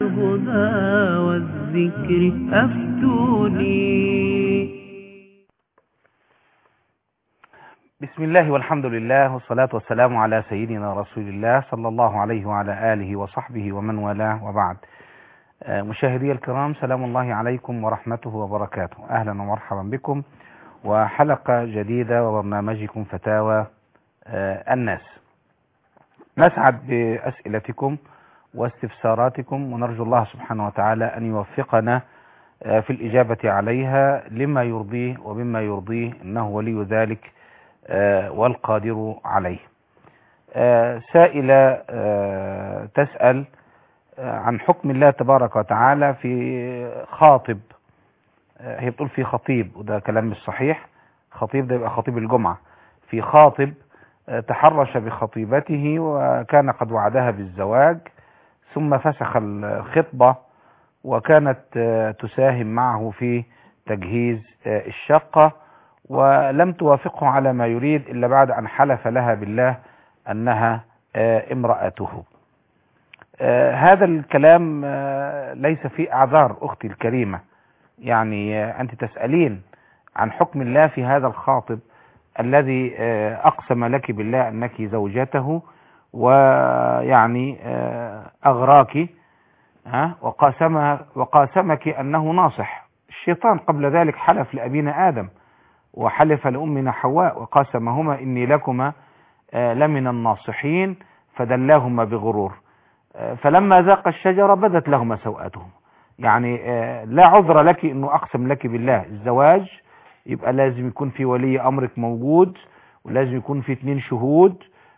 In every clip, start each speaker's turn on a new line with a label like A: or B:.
A: الهدى والذكر أفتوني.
B: بسم الله والحمد لله والصلاة والسلام على سيدنا رسول الله صلى الله عليه وعلى آله وصحبه ومن والاه، وبعد. مشاهدي الكرام، سلام الله عليكم ورحمته وبركاته. أهلا ومرحبا بكم وحلقة جديدة وبرنامجكم فتاوى الناس. نسعد بأسئلتكم واستفساراتكم ونرجو الله سبحانه وتعالى أن يوفقنا في الإجابة عليها لما يرضيه ومما يرضيه، إنه ولي ذلك والقادر عليه. سائلة تسأل عن حكم الله تبارك وتعالى في خاطب. هي بتقول في خطيب، وده كلام مش صحيح. خطيب ده يبقى خطيب الجمعة. في خاطب تحرش بخطيبته وكان قد وعدها بالزواج، ثم فسخ الخطبة وكانت تساهم معه في تجهيز الشقة، ولم توافقه على ما يريد إلا بعد أن حلف لها بالله أنها امرأته. هذا الكلام ليس فيه أعذار أختي الكريمة. يعني أنت تسألين عن حكم الله في هذا الخاطب الذي أقسم لك بالله أنك زوجته، ويعني أغراك وقاسمك أنه ناصح. الشيطان قبل ذلك حلف لأبينا آدم وحلف لأمنا حواء وقاسمهما إني لكما لمن الناصحين فدلاهما بغرور، فلما ذاق الشجرة بدت لهما سوءاتهم. يعني لا عذر لك أنه أقسم لك بالله. الزواج يبقى لازم يكون في ولي أمرك موجود، ولازم يكون في 2 شهود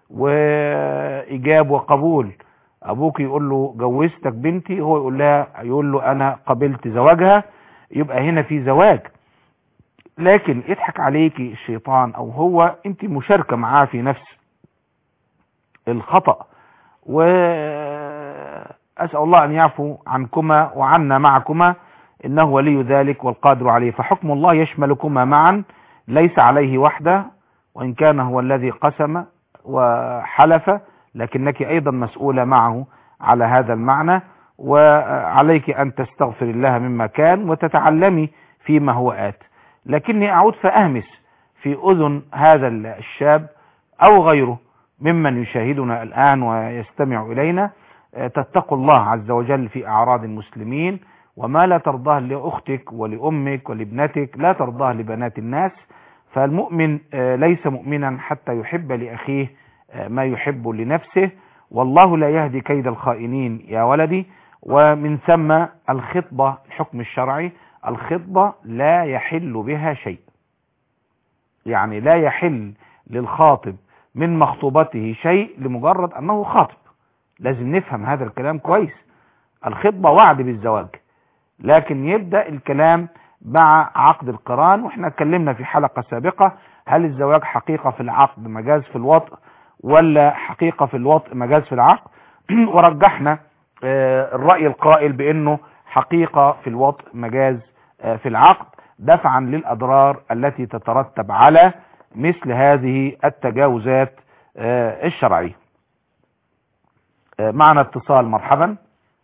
B: وإجاب وقبول. أبوك يقول له جوزتك بنتي، هو يقول له أنا قبلت زواجها، يبقى هنا في زواج. لكن يضحك عليكي الشيطان أو هو أنت مشاركة معاه في نفس الخطأ، وأسأل الله أن يعفو عنكما وعنا معكما، إنه ولي ذلك والقادر عليه. فحكم الله يشملكما معا، ليس عليه وحده، وإن كان هو الذي قسم وحلف، لكنك أيضا مسؤولة معه على هذا المعنى، وعليك أن تستغفر الله مما كان وتتعلمي فيما هو آت. لكني أعود فأهمس في أذن هذا الشاب أو غيره ممن يشاهدنا الآن ويستمع إلينا، تتقوا الله عز وجل في أعراض المسلمين، وما لا ترضاه لأختك ولأمك ولابنتك لا ترضاه لبنات الناس. فالمؤمن ليس مؤمنا حتى يحب لأخيه ما يحب لنفسه، والله لا يهدي كيد الخائنين يا ولدي. ومن ثم الخطبة، الحكم الشرعي، الخطبة لا يحل بها شيء. يعني لا يحل للخاطب من مخطوبته شيء لمجرد أنه خاطب. لازم نفهم هذا الكلام كويس. الخطبة وعد بالزواج، لكن يبدأ الكلام مع عقد القران. واحنا اتكلمنا في حلقة سابقة هل الزواج حقيقة في العقد مجاز في الوطء، ولا حقيقة في الوطء مجاز في العقد؟ ورجحنا الرأي القائل بأنه حقيقة في الوطء مجاز في العقد، دفعا للأضرار التي تترتب على مثل هذه التجاوزات الشرعية. معنا اتصال. مرحبا.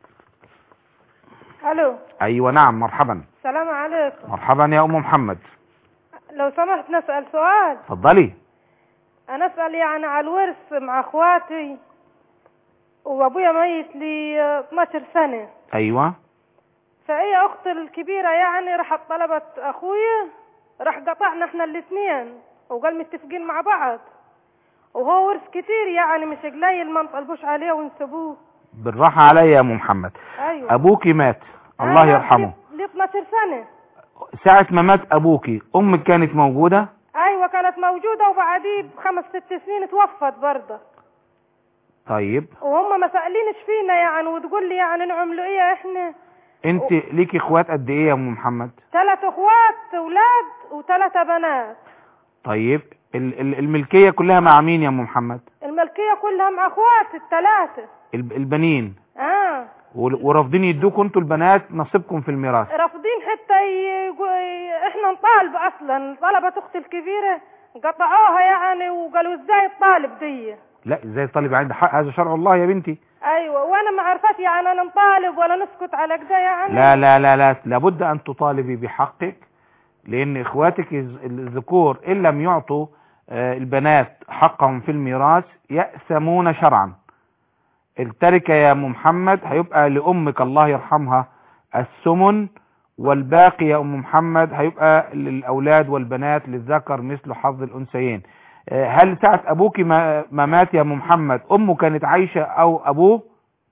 C: الو.
B: ايوه نعم، مرحبا.
C: السلام عليكم.
B: مرحبا يا ام محمد.
C: لو سمحت نسأل سؤال.
B: اتفضلي.
C: انا اسأل يعني على الورث مع اخواتي، وابويا ميت لي 12 سنة.
B: ايوه.
C: فهي اخت الكبيرة يعني راحت طلبت اخويا، راح قطعنا احنا الاثنين وقال متفقين مع بعض، وهو ورث كتير يعني مش قليل، ما نطلبوش عليه ونسبوه.
B: بالراحة عليا يا ام محمد.
C: ايوه.
B: ابوكي مات الله يرحمه
C: لي 12 سنة.
B: ساعة ما مات ابوكي امك كانت موجودة؟
C: ايوه كانت موجودة، وبعديه ب5-6 سنين توفت برضه.
B: طيب.
C: وهم ما سألينش فينا يعني، وتقول لي يعني نعملوا ايه احنا.
B: انت ليكي اخوات قد ايه يا ام محمد؟
C: 3 اخوات اولاد و3 بنات.
B: طيب الملكية كلها مع مين يا ام محمد؟
C: الملكية كلها مع اخوات ال3.
B: البنين ورافضين يدوكوا انتوا البنات نصيبكم في الميراث؟
C: رافضين حتى احنا نطالب. اصلا طلبت اختي الكبيرة قطعوها يعني، وقالوا ازاي الطالب دي.
B: لا ازاي الطالب عنده حق؟ هذا شرع الله يا بنتي.
C: ايوه، وانا ما عرفت يعني انا نطالب ولا نسكت على كده يعني.
B: لا لا لا لا، لابد ان تطالبي بحقك، لان اخواتك الذكور ان لم يعطوا البنات حقهم في الميراث يأثمون شرعا. التركة يا ام محمد هيبقى لامك الله يرحمها الثمن، والباقي يا ام محمد هيبقى للاولاد والبنات للذكر مثل حظ الانثيين. هل ساعة ابوك ما مات يا ام محمد امه كانت عايشة او ابوه؟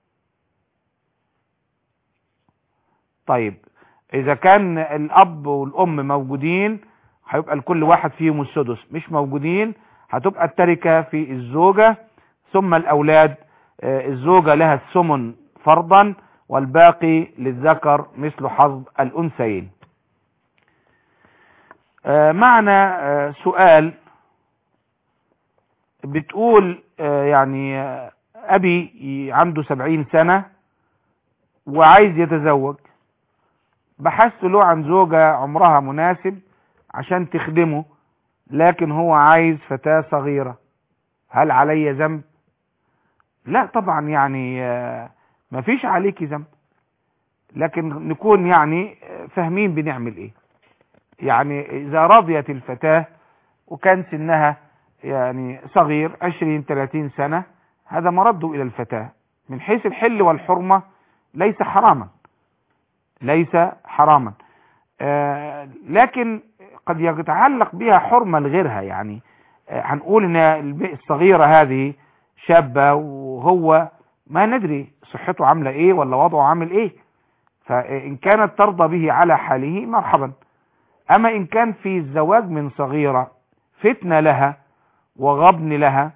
B: طيب اذا كان الاب والام موجودين هيبقى لكل واحد فيهم السدس، مش موجودين هتبقى التركة في الزوجة ثم الاولاد. الزوجة لها الثمن فرضا والباقي للذكر مثل حظ الانثيين. معنا سؤال بتقول يعني ابي عنده 70 سنة وعايز يتزوج، بحثت له عن زوجة عمرها مناسب عشان تخدمه، لكن هو عايز فتاة صغيرة، هل علي ذنب؟ لا طبعا، يعني مفيش عليك ذنب، لكن نكون يعني فاهمين بنعمل ايه. يعني اذا رضيت الفتاة وكان سنها يعني صغير 20-30 سنة، هذا مرده الى الفتاة من حيث الحل والحرمة، ليس حراما، ليس حراما. لكن قد يتعلق بها حرمة لغيرها. يعني هنقول ان الصغيرة هذه شابة وهو ما ندري صحته عاملة ايه ولا وضعه عامل ايه، فان كانت ترضى به على حاله مرحبا. اما ان كان في الزواج من صغيرة فتنة لها وغبن لها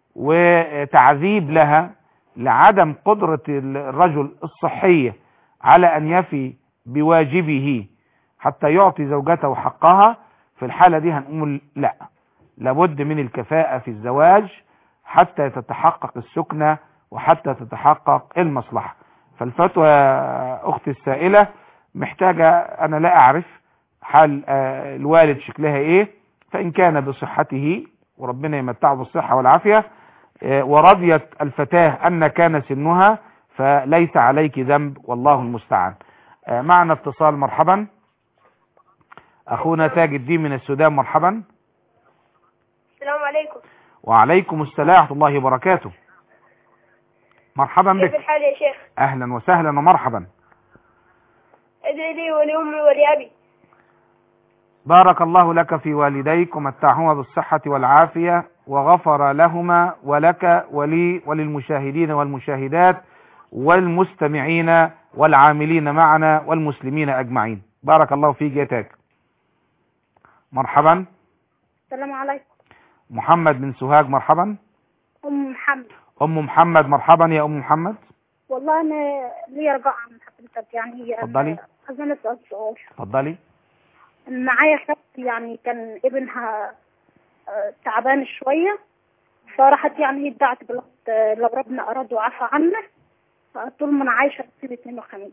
B: وتعذيب لها لعدم قدرة الرجل الصحية على ان يفي بواجبه حتى يعطي زوجته حقها، في الحالة دي هنقول لا، لابد من الكفاءة في الزواج حتى تتحقق السكنة وحتى تتحقق المصلحة. فالفتوى يا اختي السائلة محتاجة، انا لا اعرف حال الوالد شكلها ايه، فان كان بصحته وربنا يمتعه بالصحة والعافية ورضيت الفتاة ان كان سنها فليس عليك ذنب، والله المستعان. معنا اتصال، مرحبا اخونا تاج الدين من السودان، مرحبا.
D: السلام عليكم.
B: وعليكم السلام ورحمة الله وبركاته. مرحبا بك.
D: كيف الحال يا شيخ؟
B: اهلا وسهلا ومرحبا.
D: ادعي لي ولأمي ولأبي.
B: بارك الله لك في والديك ومتعهما بالصحة والعافية وغفر لهما ولك ولي وللمشاهدين والمشاهدات والمستمعين والعاملين معنا والمسلمين أجمعين. بارك الله فيك يا تاج. مرحبا.
D: السلام عليكم.
B: محمد من سوهاج، مرحبا.
D: أم محمد.
B: أم محمد، مرحبا يا أم محمد.
D: والله أنا لي رجاء عن حضرتك، يعني
B: اتفضلي.
D: عايزة أسأل سؤال.
B: اتفضلي.
D: معايا خالتي يعني كان ابنها تعبان شوية، فراحت يعني هي ادعت بالوقت لو ربنا أراد وعفى عنه طول ما أنا عايشة بتصير 2 وخميس.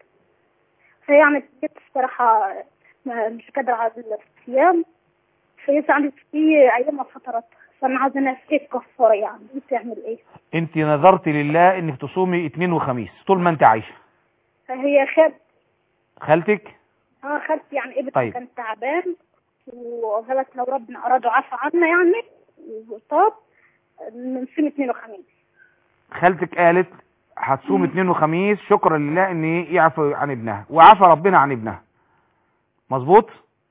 D: فيعني جيت الصراحة مش قادرة على الصيام، فيس عندي في أيام فترات، فأنا عايزة نفسي كفارة، يعني تعمل إيه؟
B: أنت نذرت لله إنك تصومي 2 وخميس طول ما أنت عايشة.
D: هي
B: خالتك؟
D: خالتي يعني ابنها
B: طيب.
D: كان تعبان وقالت لو ربنا أراد وعفى عنا يعني وطاب نصوم 2 وخميس.
B: خالتك قالت هتصوم 2 وخميس شكرا لله ان يعفو عن ابنها، وعفى ربنا عن ابنها، مظبوط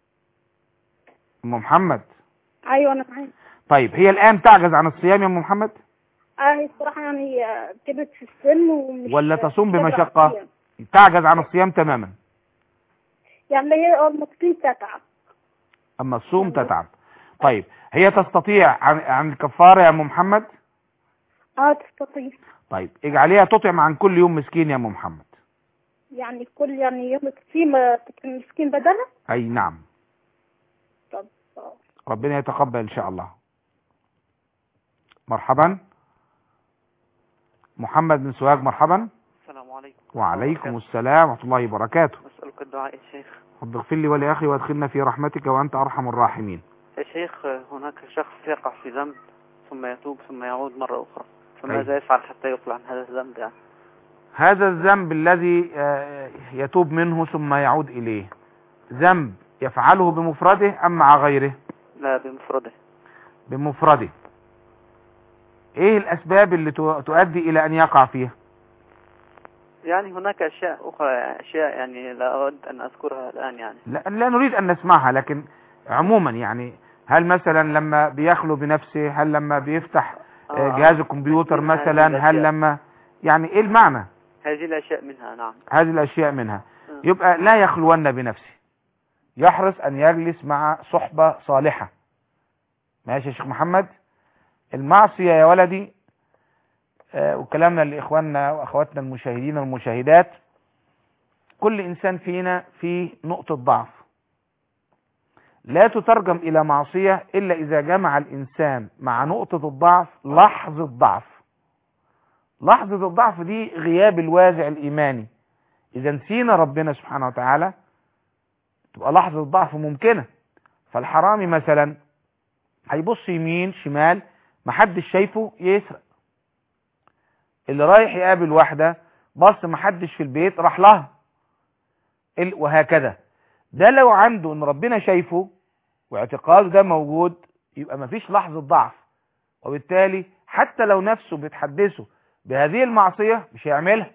B: ام محمد؟
D: ايوه انا معاك.
B: طيب هي الان تعجز عن الصيام يا ام محمد؟
D: هي الصراحه يعني كبرت في السن ومش
B: ولا تصوم بمشقة؟ تعجز عن الصيام تماما،
D: يعني هي المقصود تتعب
B: اما الصوم تتعب. طيب هي تستطيع عن الكفارة يا ام محمد؟
D: تستطيع.
B: طيب اجعليها تطعم عن كل يوم مسكين يا ام محمد.
D: يعني كل يوم تقيم مسكين بدلها؟
B: اي نعم.
D: طب
B: ربنا يتقبل ان شاء الله. مرحبا. محمد من سوهاج، مرحبا.
E: السلام عليكم.
B: وعليكم السلام ورحمة الله وبركاته.
E: أسألك الدعاء يا شيخ.
B: رب اغفر لي ولأخي وادخلنا في رحمتك وأنت أرحم الراحمين.
E: يا شيخ، هناك شخص يقع في ذنب ثم يتوب ثم يعود مرة أخرى، فماذا يفعل حتى يقلع عن هذا الذنب يعني؟
B: هذا الذنب الذي يتوب منه ثم يعود إليه، ذنب يفعله بمفرده أم مع غيره؟
E: لا، بمفرده.
B: بمفرده. ايه الاسباب اللي تؤدي الى ان يقع فيها؟
E: يعني هناك اشياء اخرى، اشياء يعني لا اود ان اذكرها الان يعني.
B: لا نريد ان نسمعها، لكن عموما يعني هل مثلا لما بيخلو بنفسه، هل لما بيفتح جهاز الكمبيوتر مثلا، هل لما يعني ايه المعنى؟
E: هذه الاشياء منها. نعم،
B: هذه الاشياء منها. يبقى لا يخلون بنفسه، يحرص ان يجلس مع صحبة صالحة. ماشي يا شيخ محمد؟ المعصية يا ولدي، وكلامنا لإخواننا وأخواتنا المشاهدين والمشاهدات، كل إنسان فينا فيه نقطة ضعف لا تترجم إلى معصية إلا إذا جمع الإنسان مع نقطة الضعف لحظة ضعف. لحظة الضعف دي غياب الوازع الإيماني. إذا نسينا ربنا سبحانه وتعالى تبقى لحظة ضعف ممكنة. فالحرامي مثلا هيبص يمين شمال محدش شايفه يسرق، اللي رايح يقابل واحدة بص محدش في البيت راح لها، وهكذا. ده لو عنده ان ربنا شايفه واعتقاده ده موجود يبقى مفيش لحظة ضعف، وبالتالي حتى لو نفسه بتحدثه بهذه المعصية مش هيعملها.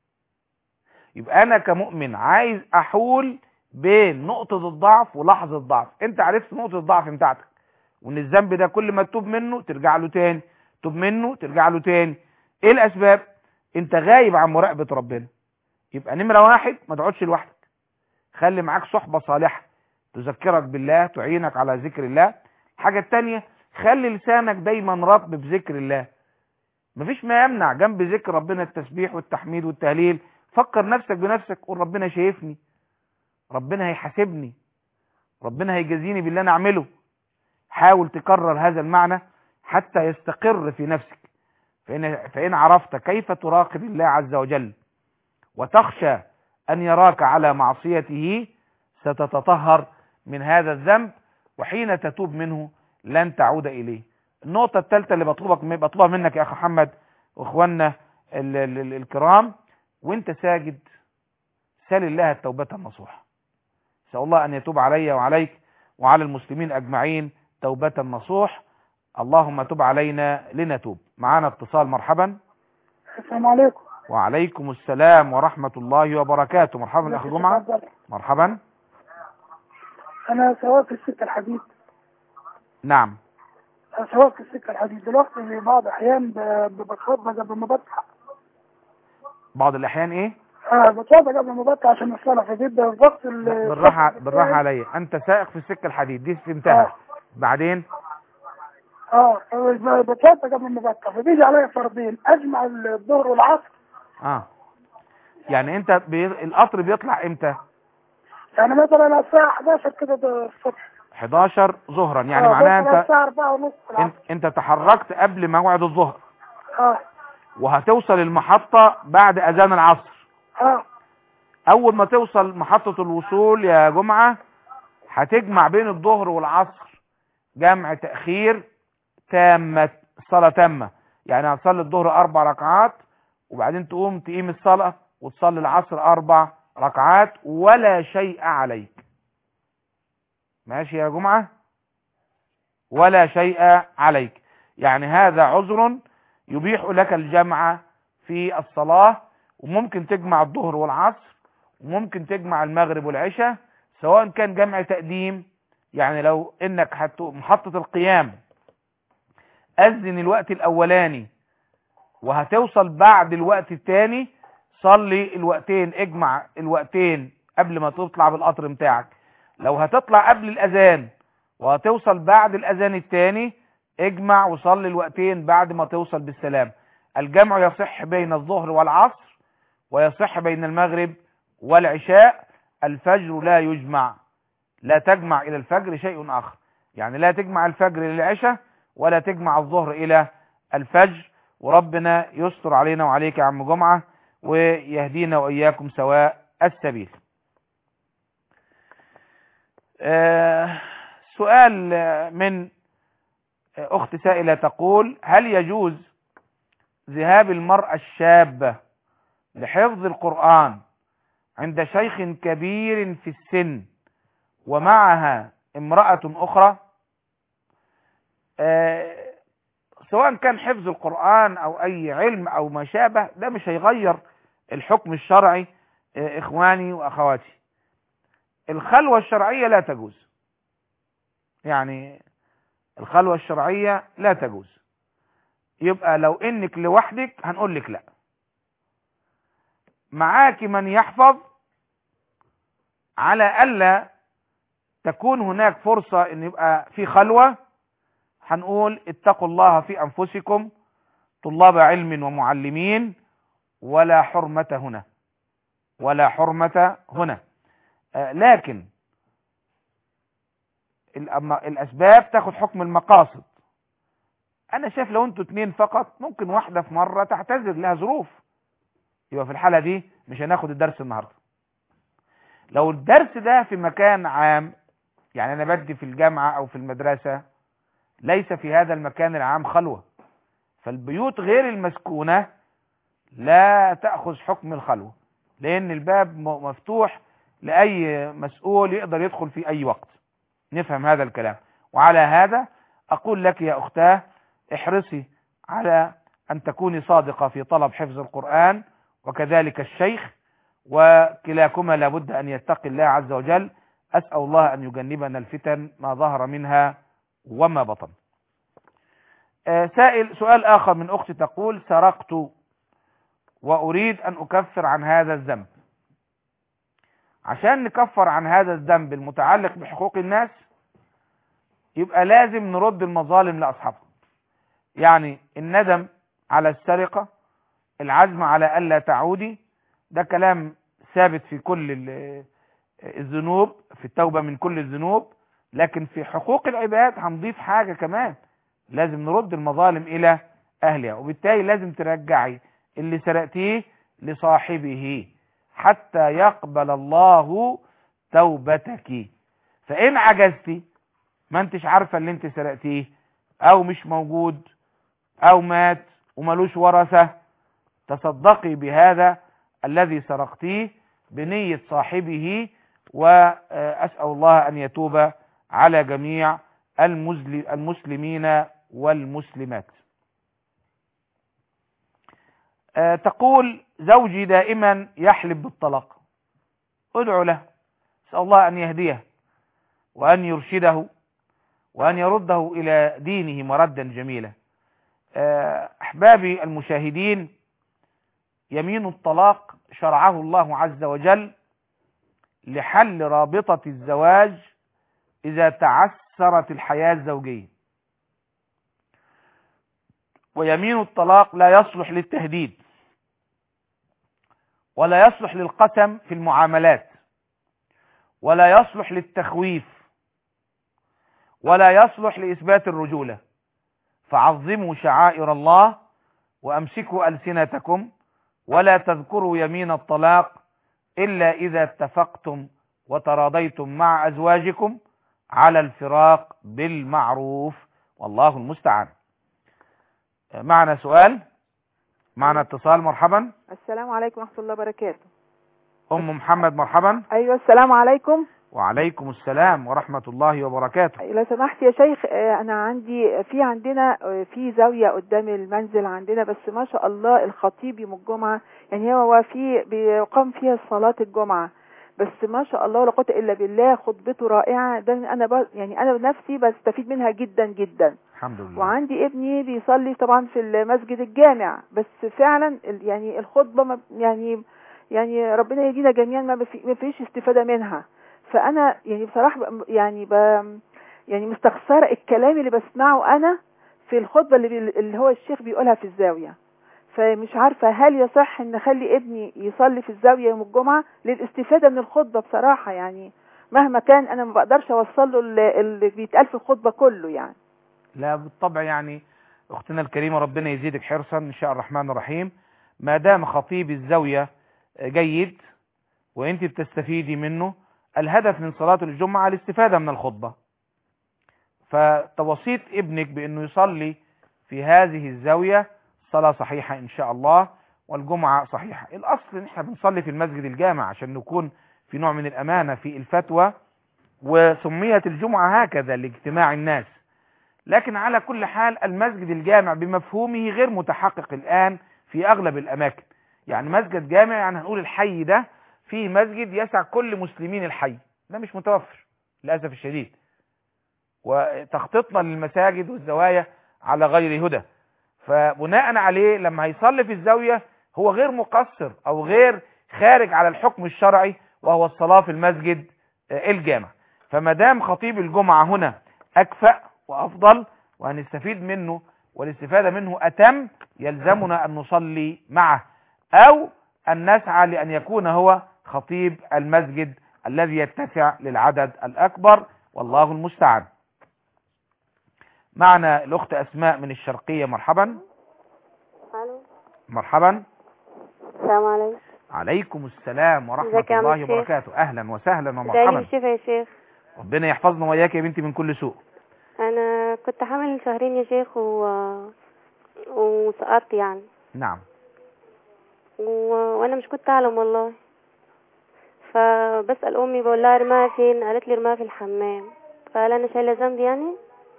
B: يبقى انا كمؤمن عايز احول بين نقطة الضعف ولحظة الضعف. انت عرفت نقطة الضعف بتاعتك، وان الذنب ده كل ما تتوب منه ترجع له تاني، تتوب منه ترجع له تاني. ايه الاسباب؟ انت غايب عن مراقبة ربنا. يبقى نمرة واحد ما تقعدش لوحدك، خلي معاك صحبة صالحة تذكرك بالله، تعينك على ذكر الله. الحاجة التانية، خلي لسانك دايما رطب بذكر الله. مفيش ما يمنع جنب ذكر ربنا التسبيح والتحميد والتهليل، فكر نفسك بنفسك، قول ربنا شايفني، ربنا هيحاسبني، ربنا هيجازيني باللي انا اعمله. حاول تكرر هذا المعنى حتى يستقر في نفسك. فإن عرفت كيف تراقب الله عز وجل وتخشى أن يراك على معصيته ستتطهر من هذا الذنب، وحين تتوب منه لن تعود إليه. النقطة الثالثة اللي بطلبها منك يا أخي محمد وإخواننا الكرام، وانت ساجد سال الله التوبة النصوح. سأل الله أن يتوب علي وعليك وعلى المسلمين أجمعين توبة نصوح. اللهم تب علينا لنتوب. معانا اتصال. مرحبا.
F: السلام عليكم.
B: وعليكم السلام ورحمة الله وبركاته. مرحبا أخي جمعة. مرحبا.
F: أنا سواق في السكة الحديد.
B: نعم.
F: سواق في السكة الحديد. دلوقتي في بعض الأحيان بتوضى قبل ما بطلع.
B: بعض الأحيان إيه؟
F: بتوضى قبل ما بطلع عشان الصلاة، فبيبدأ الوقت
B: بالراحة عليا. أنت سائق في السكة الحديد دي فهمتها. بعدين
F: بتوضى قبل ما بطلع، فبيجي عليا فرضين، أجمع الظهر والعصر.
B: يعني أنت القطر بيطلع إمتى؟
F: يعني مثلا الساعة 11 كده الصبح.
B: 11 ظهرا، يعني معناها أنت
F: الساعة 4:30
B: أنت تحركت قبل موعد الظهر. وهتوصل المحطة بعد أذان العصر. أول ما توصل محطة الوصول يا جمعة هتجمع بين الظهر والعصر جمع تأخير تامة، الصلاة تامة. يعني هتصلي الظهر 4 ركعات وبعدين تقيم الصلاة وتصلي العصر 4 ركعات ولا شيء عليك. ماشي يا جمعة؟ ولا شيء عليك. يعني هذا عذر يبيح لك الجمع في الصلاة، وممكن تجمع الظهر والعصر وممكن تجمع المغرب والعشاء، سواء كان جمع تقديم. يعني لو انك محطة القيام أذن الوقت الأولاني وهتوصل بعد الوقت الثاني، صلي الوقتين، اجمع الوقتين قبل ما تطلع بالقطر بتاعك. لو هتطلع قبل الأذان وهتوصل بعد الأذان الثاني، اجمع وصلي الوقتين بعد ما توصل بالسلام. الجمع يصح بين الظهر والعصر ويصح بين المغرب والعشاء. الفجر لا يجمع، لا تجمع إلى الفجر شيء آخر. يعني لا تجمع الفجر إلى العشاء ولا تجمع الظهر إلى الفجر. وربنا يستر علينا وعليك يا عم جمعة ويهدينا وإياكم سواء السبيل. سؤال من أخت سائلة تقول: هل يجوز ذهاب المرأة الشابة لحفظ القرآن عند شيخ كبير في السن ومعها امرأة أخرى، سواء كان حفظ القرآن أو أي علم أو ما شابه، ده مش هيغير الحكم الشرعي. إخواني وأخواتي، الخلوة الشرعية لا تجوز، يعني الخلوة الشرعية لا تجوز. يبقى لو إنك لوحدك هنقول لك لا، معاك من يحفظ على ألا تكون هناك فرصة إن يبقى في خلوة، هنقول اتقوا الله في أنفسكم طلاب علم ومعلمين ولا حرمة هنا، ولا حرمة هنا. لكن الأسباب تاخد حكم المقاصد. أنا شايف لو أنتوا 2 فقط ممكن واحدة في مرة تعتذر، لها ظروف، يبقى في الحالة دي مش هناخد الدرس النهاردة. لو الدرس ده في مكان عام، يعني أنا بدي في الجامعة أو في المدرسة، ليس في هذا المكان العام خلوة، فالبيوت غير المسكونة لا تأخذ حكم الخلوة، لأن الباب مفتوح لأي مسؤول يقدر يدخل في أي وقت. نفهم هذا الكلام. وعلى هذا أقول لك يا أختاه، احرصي على أن تكوني صادقة في طلب حفظ القرآن، وكذلك الشيخ، وكلاكما لابد أن يتقي الله عز وجل. أسأل الله أن يجنبنا الفتن ما ظهر منها وما بطن. سؤال آخر من أختي تقول: سرقت وأريد أن أكفر عن هذا الذنب. عشان نكفر عن هذا الذنب المتعلق بحقوق الناس يبقى لازم نرد المظالم لأصحابها، يعني الندم على السرقة، العزم على ألا تعودي، ده كلام ثابت في كل الذنوب، في التوبة من كل الذنوب. لكن في حقوق العباد هنضيف حاجة كمان، لازم نرد المظالم إلى أهلها، وبالتالي لازم ترجعي اللي سرقتيه لصاحبه حتى يقبل الله توبتك. فإن عجزتي، ما انتش عارفة اللي انت سرقتيه، أو مش موجود، أو مات وملوش ورثة، تصدقي بهذا الذي سرقتيه بنية صاحبه، وأسأل الله أن يتوب على جميع المسلمين والمسلمات. تقول: زوجي دائما يحلف بالطلاق، ادعو له، أسأل الله أن يهديه وأن يرشده وأن يرده إلى دينه مردا جميلا. أحبابي المشاهدين، يمين الطلاق شرعه الله عز وجل لحل رابطة الزواج إذا تعثرت الحياة الزوجية، ويمين الطلاق لا يصلح للتهديد، ولا يصلح للقسم في المعاملات، ولا يصلح للتخويف، ولا يصلح لإثبات الرجولة. فعظموا شعائر الله وأمسكوا ألسنتكم، ولا تذكروا يمين الطلاق إلا إذا اتفقتم وتراضيتم مع أزواجكم على الفراق بالمعروف، والله المستعان. معنا سؤال، معنا اتصال. مرحبا.
G: السلام عليكم ورحمة الله وبركاته.
B: أم محمد، مرحبا.
G: أيوة، السلام عليكم.
B: وعليكم السلام ورحمة الله وبركاته.
G: لو سمحت يا شيخ، أنا عندنا في زاوية قدام المنزل عندنا، بس ما شاء الله الخطيب يوم الجمعة، يعني هو بيقام فيها صلاة الجمعة، بس ما شاء الله ولا قوة إلا بالله، خطبته رائعة. ده أنا بنفسي بستفيد منها جدا جدا،
B: الحمد لله.
G: وعندي ابني بيصلي طبعا في المسجد الجامع، بس فعلا يعني الخطبة يعني ربنا يدينا جميعا ما فيش استفادة منها. فأنا يعني بصراحة يعني مستخسرة الكلام اللي بسمعه أنا في الخطبة اللي هو الشيخ بيقولها في الزاوية. فمش عارفة هل يصح ان اخلي ابني يصلي في الزاوية يوم الجمعة للاستفادة من الخطبة. بصراحة يعني مهما كان انا ما بقدرش اوصل له اللي بيتقال في الخطبة كله يعني.
B: لا بالطبع، يعني اختنا الكريمة ربنا يزيدك حرصا ان شاء الرحمن الرحيم. ما دام خطيب الزاوية جيد وانت بتستفيدي منه، الهدف من صلاة الجمعة الاستفادة من الخطبة، فتوصيت ابنك بانه يصلي في هذه الزاوية الصلاة صحيحة إن شاء الله، والجمعة صحيحة. الأصل إن احنا بنصلي في المسجد الجامع عشان نكون في نوع من الأمانة في الفتوى، وسميت الجمعة هكذا لاجتماع الناس. لكن على كل حال المسجد الجامع بمفهومه غير متحقق الآن في أغلب الأماكن. يعني مسجد جامع يعني هنقول الحي ده فيه مسجد يسع كل مسلمين الحي، ده مش متوفر للأسف الشديد. وتخطيطنا للمساجد والزوايا على غير هدى، فبناء عليه لما هيصلي في الزاوية هو غير مقصر أو غير خارج على الحكم الشرعي، وهو الصلاة في المسجد الجامع. فما دام خطيب الجمعة هنا أكفأ وأفضل وهنستفيد منه والاستفادة منه أتم، يلزمنا أن نصلي معه أو أن نسعى لأن يكون هو خطيب المسجد الذي يتسع للعدد الأكبر، والله المستعان. معنا الأخت أسماء من الشرقية. مرحبا.
H: الو.
B: مرحبا.
H: السلام عليكم.
B: عليكم السلام ورحمة الله وبركاته. أهلا وسهلا ومرحبا.
H: بالشفا يا شيخ.
B: ربنا يحفظنا وإياك يا بنتي من كل سوء.
H: أنا كنت حامل شهرين يا شيخ وسقطت يعني.
B: نعم.
H: وأنا مش كنت أعلم والله، فبسأل أمي بقول لها ارماها فين، قالت لي ارماها في الحمام. فهل أنا شايلة ذنب يعني؟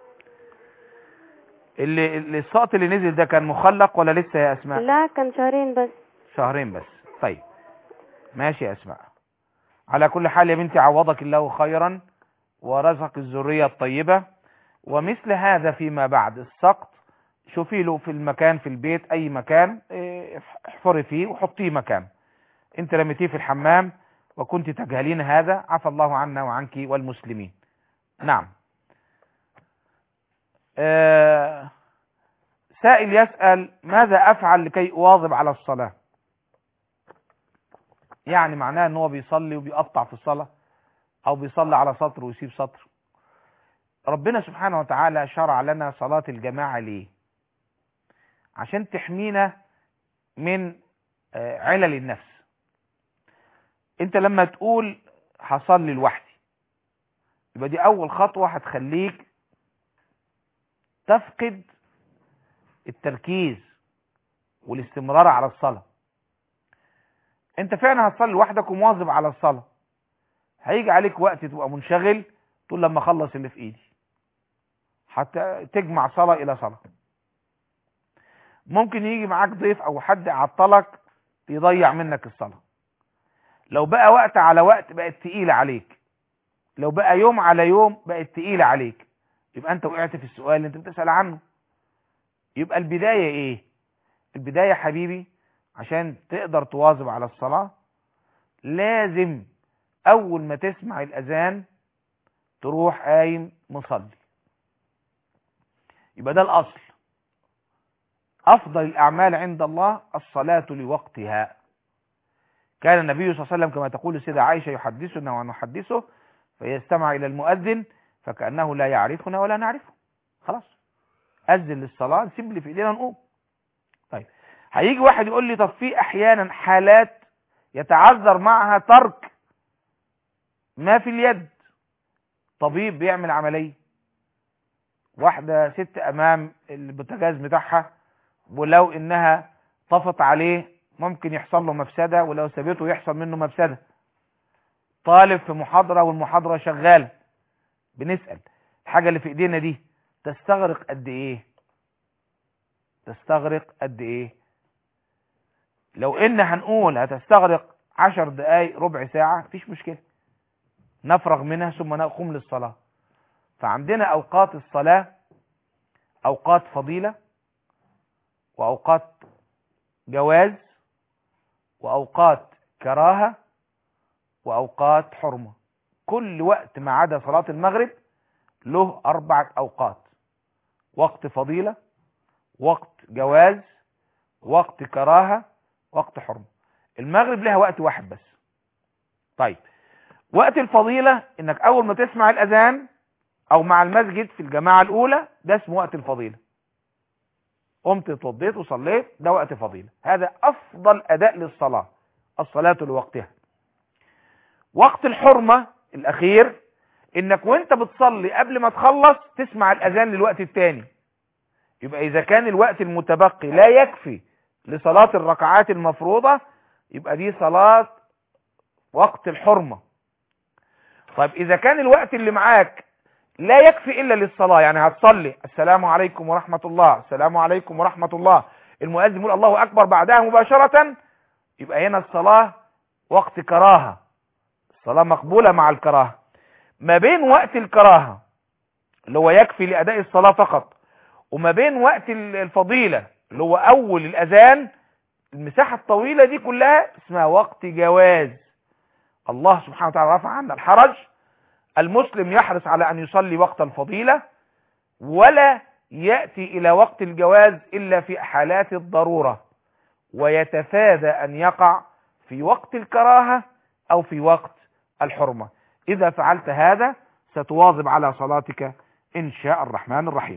B: السقط اللي نزل ده كان مخلق ولا لسه يا أسماء؟
H: لا كان شهرين بس.
B: شهرين بس. طيب ماشي يا أسماء. على كل حال يا بنتي عوضك الله خيرا ورزق الذرية الطيبة. ومثل هذا فيما بعد السقط شوفي له في المكان في البيت أي مكان احفري فيه وحطيه مكان. انت رميتيه في الحمام وكنت تجهلين هذا، عفى الله عنا وعنك والمسلمين. نعم. سائل يسأل ماذا أفعل لكي أواظب على الصلاة؟ يعني معناه ان هو بيصلي وبيقطع في الصلاة او بيصلي على سطر ويسيب سطر. ربنا سبحانه وتعالى شرع لنا صلاة الجماعة ليه؟ عشان تحمينا من علل النفس. انت لما تقول هصلي لوحدي يبقى دي اول خطوة هتخليك تفقد التركيز والاستمرار على الصلاة. انت فعلا هتصلي لوحدك ومواظب على الصلاة، هيجي عليك وقت تبقى منشغل تقول لما اخلص اللي في ايدي، حتى تجمع صلاة الى صلاة. ممكن يجي معاك ضيف او حد يعطلك يضيع منك الصلاة. لو بقى وقت على وقت بقت تقيلة عليك، لو بقى يوم على يوم بقت تقيلة عليك، يبقى انت وقعت في السؤال اللي انت بتسأل عنه. يبقى البداية ايه؟ البداية حبيبي عشان تقدر تواظب على الصلاة لازم اول ما تسمع الاذان تروح قايم مصلي. يبقى ده الاصل. افضل الاعمال عند الله الصلاة لوقتها. كان النبي صلى الله عليه وسلم كما تقول السيدة عائشة يحدثنا ونحدثه فيستمع الى المؤذن فكأنه لا يعرفنا ولا نعرفه. خلاص اذن للصلاة نسيب اللي في ايدينا نقوم. طيب هيجي واحد يقول لي طب في احيانا حالات يتعذر معها ترك ما في اليد. طبيب بيعمل عملية، واحدة ست امام البوتاجاز بتاعها ولو انها طفت عليه ممكن يحصل له مفسدة، ولو سابته يحصل منه مفسدة. طالب في محاضرة والمحاضرة شغالة، بنسأل الحاجة اللي في ايدينا دي تستغرق قد ايه؟ تستغرق قد ايه؟ لو ان هنقول هتستغرق 10 دقايق ربع ساعة مفيش مشكلة، نفرغ منها ثم نقوم للصلاة. فعندنا اوقات الصلاة اوقات فضيلة واوقات جواز واوقات كراهة واوقات حرمة. كل وقت ما عدا صلاة المغرب له 4 اوقات: وقت فضيلة، وقت جواز، وقت كراهة، وقت حرمة. المغرب لها وقت واحد بس. طيب وقت الفضيلة انك اول ما تسمع الاذان او مع المسجد في الجماعة الاولى ده اسمه وقت الفضيلة. قمت اتوضيت وصليت ده وقت فضيلة، هذا افضل اداء للصلاة، الصلاة لوقتها. وقت الحرمة الاخير انك وانت بتصلي قبل ما تخلص تسمع الاذان للوقت الثاني. يبقى إذا كان الوقت المتبقي لا يكفي لصلاة الركعات المفروضة يبقى دي صلاة وقت الحرمة. طيب إذا كان الوقت اللي معاك لا يكفي إلا للصلاة، يعني هتصلي السلام عليكم ورحمة الله، السلام عليكم ورحمة الله، المؤذن يقول الله أكبر بعدها مباشرة، يبقى هنا الصلاة وقت كراهة، الصلاة مقبولة مع الكراهة. ما بين وقت الكراهة اللي هو يكفي لأداء الصلاة فقط وما بين وقت الفضيلة اللي هو أول الأذان، المساحة الطويلة دي كلها اسمها وقت جواز. الله سبحانه وتعالى رفع عنا الحرج، المسلم يحرص على أن يصلي وقت الفضيلة ولا يأتي إلى وقت الجواز إلا في حالات الضرورة، ويتفادى أن يقع في وقت الكراهة أو في وقت الحرمة. إذا فعلت هذا ستواظب على صلاتك إن شاء الرحمن الرحيم.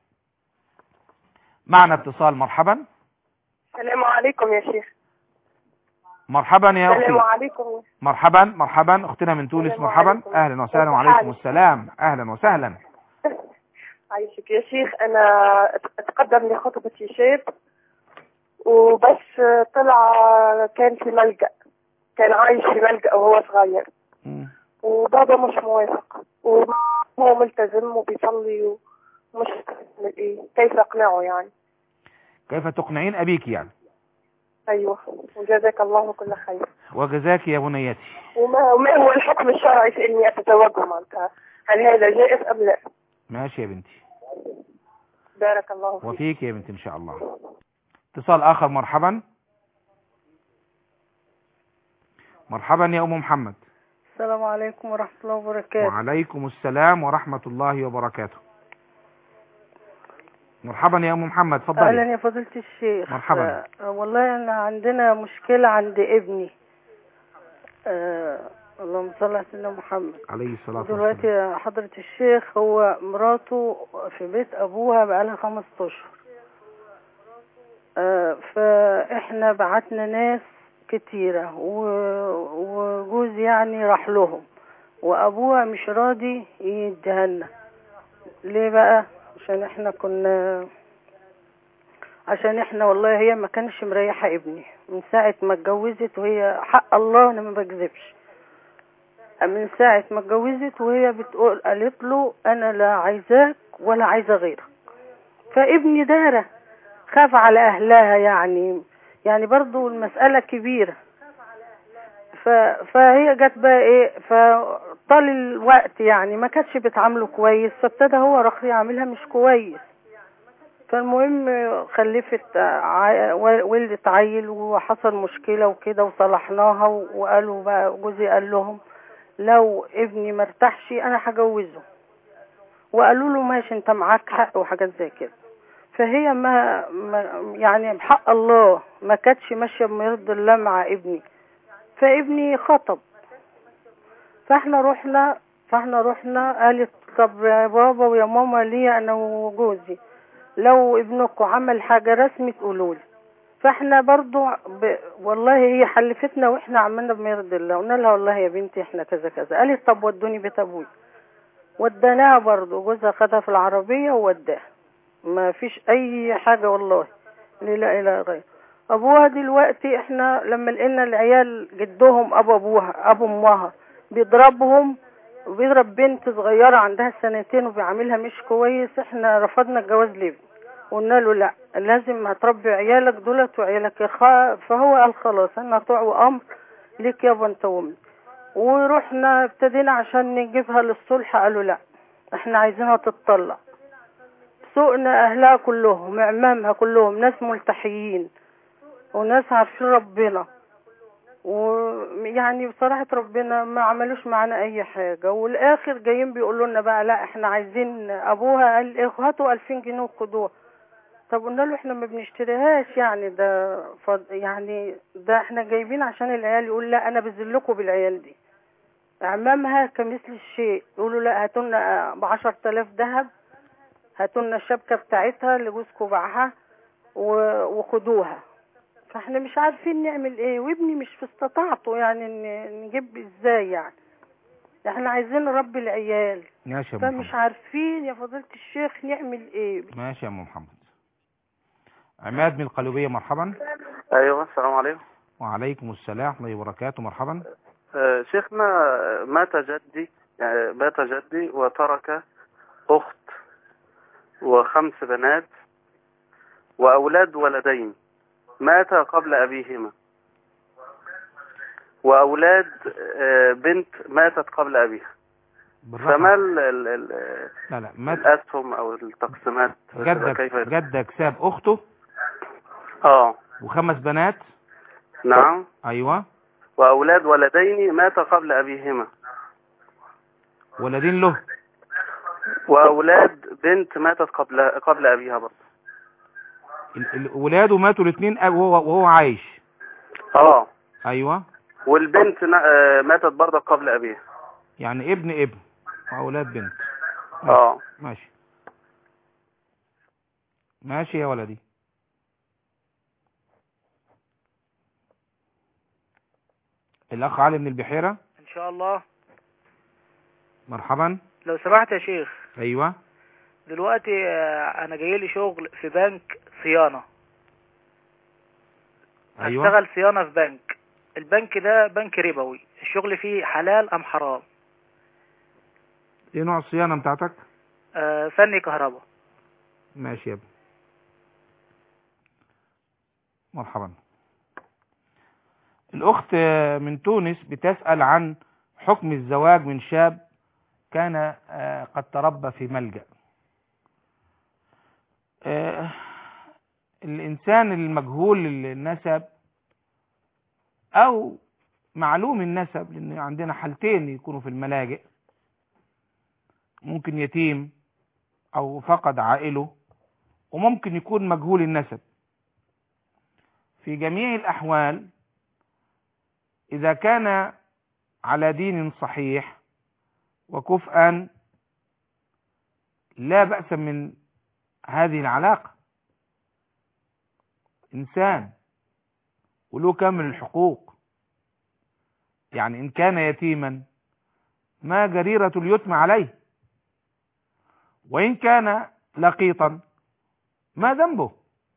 B: معنا اتصال. مرحبا.
I: السلام عليكم يا شيخ.
B: مرحبا يا أختي.
I: السلام عليكم.
B: مرحبا مرحبا أختنا من تونس. مرحبا
I: عليكم.
B: أهلا وسهلا. وعليكم السلام. أهلا وسهلا.
I: عايشك يا شيخ. أنا أتقدم لخطبتي شاب وبس طلع كان في ملجأ، كان عايش في ملجأ وهو صغير وبابا مش موافق وهو ملتزم وبيصلي ومش ايه، كيف اقنعه يعني؟
B: كيف تقنعين أبيك يعني؟
I: ايوه، وجزاك الله كل خير.
B: وجزاك يا بنيتي.
I: وما هو الحكم الشرعي في اني اتزوجه معناتها؟ هل هذا جائز ام لا؟
B: ماشي يا بنتي.
I: بارك الله فيك.
B: وفيك يا بنتي ان شاء الله. اتصال اخر. مرحبا. مرحبا يا ام محمد.
J: السلام عليكم ورحمة الله وبركاته.
B: وعليكم السلام ورحمة الله وبركاته. مرحبا يا ام محمد، اتفضلي.
J: اهلا يا فضيلة الشيخ.
B: مرحبا.
J: والله انا عندنا مشكلة عند ابني. اللهم صل على سيدنا محمد
B: عليه الصلاة والسلام.
J: دلوقتي حضرة الشيخ هو مراته في بيت ابوها بقالها 5 اشهر. فاحنا بعتنا ناس كتيرة وجوز يعني راح لهم وابوها مش راضي يديهالنا. ليه بقى؟ عشان احنا والله هي ما كانش مريحة ابني من ساعة ما اتجوزت، وهي حق الله انا ما بكذبش، من ساعة ما اتجوزت وهي بتقول قالت له انا لا عايزاك ولا عايزة غيرك. فابني دارة خاف على اهلها يعني برضو المسألة كبيرة. فهي جت بقى ايه، فطال الوقت يعني ما كانتش بتعامله كويس، فابتدى هو راح يعملها مش كويس. فالمهم خلفت ولدت عيل وحصل مشكلة وكده وصلحناها، وقالوا بقى جوزي قال لهم لو ابني مرتاحش انا هجوزه، وقالوا له ماشي انت معاك حق وحاجات زي كده. فهي ما يعني بحق الله ما كانتش ماشيه بما يرضي الله مع ابني. فابني خطب، فاحنا رحنا قالت طب يا بابا ويا ماما ليه انا وجوزي لو ابنكم عمل حاجه رسمي تقولوا لي. فاحنا برضو والله هي حلفتنا واحنا عملنا بما يرضي الله، قلنا لها والله يا بنتي احنا كذا كذا. قالت طب ودوني بيت ابوي، ودناها برضو، جوزها خدها في العربيه ووداها، ما فيش اي حاجه والله لا اله الا غير ابوها. دلوقتي احنا لما لقينا العيال جدهم ابو امها بيضربهم وبيضرب بنت صغيره عندها 2 سنين وبيعاملها مش كويس، احنا رفضنا الجواز لابني، قلنا له لا لازم هتربي عيالك دولت وعيالك فهو قال خلاص انا طوع وامر ليك يابا انت وامي. ورحنا ابتدينا عشان نجيبها للصلح، قالوا لا احنا عايزينها تتطلق. سوقنا اهلها كلهم اعمامها كلهم ناس ملتحيين وناس عارفين ربنا، ويعني بصراحة ربنا ما عملوش معنا اي حاجة. والاخر جايين بيقولوا لنا بقى لا احنا عايزين ابوها قال هاتوا 2000 جنيه وخدوها. طب قلنا له احنا ما بنشتريهاش يعني ده احنا جايبين عشان العيال. يقول لا انا بذلكوا بالعيال دي. اعمامها كمثل الشيء يقولوا لا هاتوا لنا ب10,000 ذهب، هاتوا لنا الشبكة بتاعتها اللي جوزكوا باعها وخدوها. فاحنا مش عارفين نعمل ايه، وابني مش في استطاعته يعني نجيب ازاي يعني. احنا عايزين نربي العيال
B: ماشي يا
J: فمش عارفين يا فضيلة الشيخ نعمل ايه.
B: ماشي يا ام محمد. عماد من القليوبية، مرحبا.
K: ايوه السلام عليكم.
B: وعليكم السلام ورحمة الله وبركاته، مرحبا.
K: شيخنا، مات جدي وترك اخت و5 بنات واولاد ولدين مات قبل ابيهما، واولاد بنت ماتت قبل ابيها. فما الاسهم او التقسيمات؟
B: جدك ساب اخته و5 بنات.
K: نعم.
B: ايوه.
K: واولاد ولدين مات قبل ابيهما.
B: ولدين له.
K: واولاد بنت ماتت قبل ابيها برضه.
B: ولاده ماتوا الاثنين وهو عايش. ايوه.
K: والبنت ماتت برضه قبل ابيها.
B: يعني ابن واولاد بنت. ماشي ماشي يا ولدي. الاخ علي من البحيرة
L: ان شاء الله.
B: مرحبا.
L: لو سمحت يا شيخ.
B: ايوه.
L: دلوقتي انا جاي لي شغل في بنك صيانة.
B: ايوه.
L: هشتغل صيانة في بنك. البنك ده بنك ربوي، الشغل فيه حلال ام حرام؟
B: ايه نوع الصيانة بتاعتك؟
L: فني كهرباء.
B: ماشي يا ابني، مرحبا. الاخت من تونس بتسأل عن حكم الزواج من شاب كان قد تربى في ملجأ. الانسان المجهول النسب او معلوم النسب، لان عندنا حالتين يكونوا في الملاجئ، ممكن يتيم او فقد عائله، وممكن يكون مجهول النسب. في جميع الاحوال اذا كان على دين صحيح وكفءا لا بأس من هذه العلاقة. إنسان وله كامل الحقوق، يعني إن كان يتيما ما جريرة اليتم عليه، وإن كان لقيطا ما ذنبه،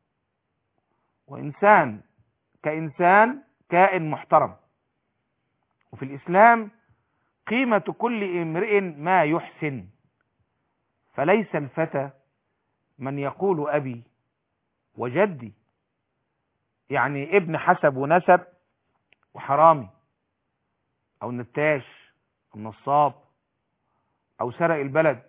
B: وإنسان كإنسان كائن محترم. وفي الإسلام قيمة كل امرئ ما يحسن، فليس الفتى من يقول أبي وجدي، يعني ابن حسب ونسب وحرامي أو نتاش أو نصاب أو سرق البلد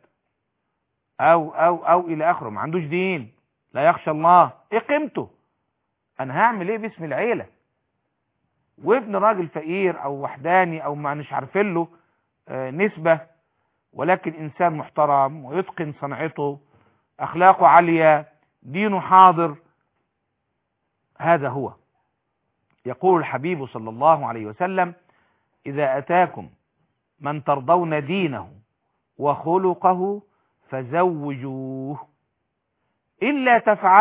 B: أو إلى آخره، ما عندوش دين، لا يخشى الله. إيه قيمته؟ أنا هعمل إيه باسم العيلة؟ وابن راجل فقير أو وحداني أو ما نش عارفين له نسبة، ولكن إنسان محترم ويتقن صنعته، أخلاقه عالية، دينه حاضر، هذا هو. يقول الحبيب صلى الله عليه وسلم: إذا أتاكم من ترضون دينه وخلقه فزوجوه، إلا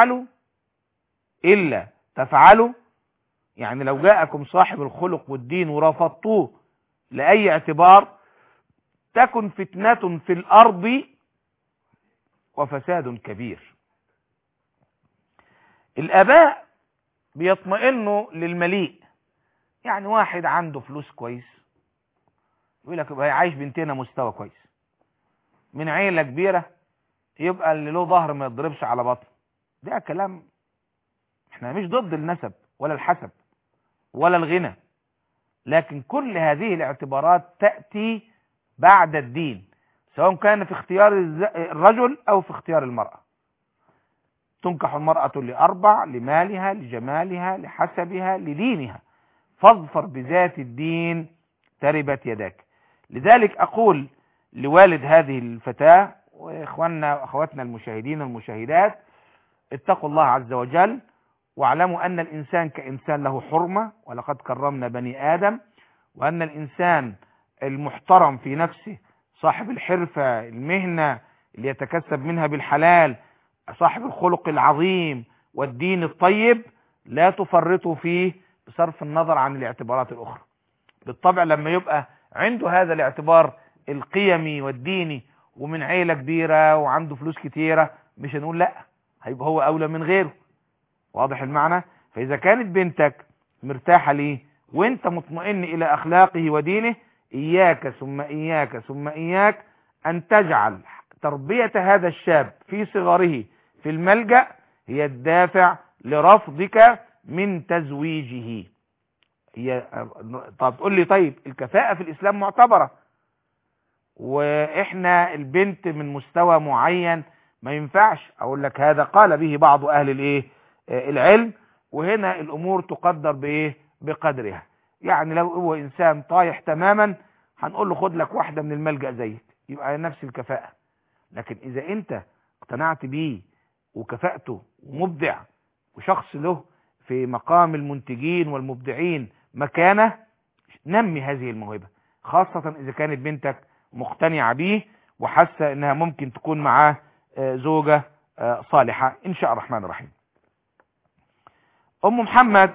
B: تفعلوا، يعني لو جاءكم صاحب الخلق والدين ورفضتوه لأي اعتبار تكن فتنة في الأرض وفساد كبير. الآباء بيطمئنوا للمليء، يعني واحد عنده فلوس كويس يقول لك يبقى عايش بنتنا مستوى كويس، من عيلة كبيرة يبقى اللي له ظهر ما يضربش على بطن. ده كلام، احنا مش ضد النسب ولا الحسب ولا الغنى، لكن كل هذه الاعتبارات تأتي بعد الدين، سواء كان في اختيار الرجل أو في اختيار المرأة. تنكح المرأة ل4: لمالها، لجمالها، لحسبها، لدينها، فاظفر بذات الدين تربت يداك. لذلك أقول لوالد هذه الفتاة وإخواننا وأخواتنا المشاهدين والمشاهدات: اتقوا الله عز وجل، واعلموا أن الإنسان كإنسان له حرمة، ولقد كرمنا بني آدم، وأن الإنسان المحترم في نفسه، صاحب الحرفة، المهنة اللي يتكسب منها بالحلال، صاحب الخلق العظيم والدين الطيب، لا تفرطوا فيه بصرف النظر عن الاعتبارات الأخرى. بالطبع لما يبقى عنده هذا الاعتبار القيمي والديني ومن عيلة كبيرة وعنده فلوس كتيرة، مش هنقول لا، هيبقى هو أولى من غيره. واضح المعنى؟ فإذا كانت بنتك مرتاحة ليه وانت مطمئن إلى أخلاقه ودينه، إياك ثم إياك ثم إياك أن تجعل تربية هذا الشاب في صغره في الملجأ هي الدافع لرفضك من تزويجه. طب تقول لي طيب الكفاءة في الإسلام معتبرة، وإحنا البنت من مستوى معين ما ينفعش. أقول لك هذا قال به بعض أهل العلم، وهنا الأمور تقدر بقدرها. يعني لو هو إنسان طايح تماما هنقول له خد لك واحدة من الملجأ زيك، يبقى نفس الكفاءة. لكن إذا أنت اقتنعت بيه وكفاءته ومبدع وشخص له في مقام المنتجين والمبدعين مكانه، نمي هذه الموهبة، خاصة إذا كانت بنتك مقتنعة بيه وحاسة إنها ممكن تكون معاه زوجة صالحة إن شاء الرحمن الرحيم. أم محمد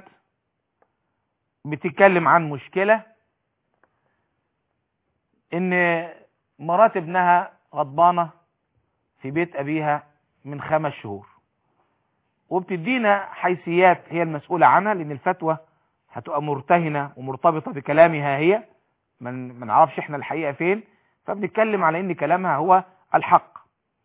B: بتتكلم عن مشكلة إن مرات ابنها غضبانة في بيت أبيها من 5 شهور، وبتدينا حيثيات هي المسؤولة عنها، لأن الفتوى هتبقى مرتهنة ومرتبطة بكلامها هي، ما نعرفش احنا الحقيقة فين، فبنتكلم على ان كلامها هو الحق.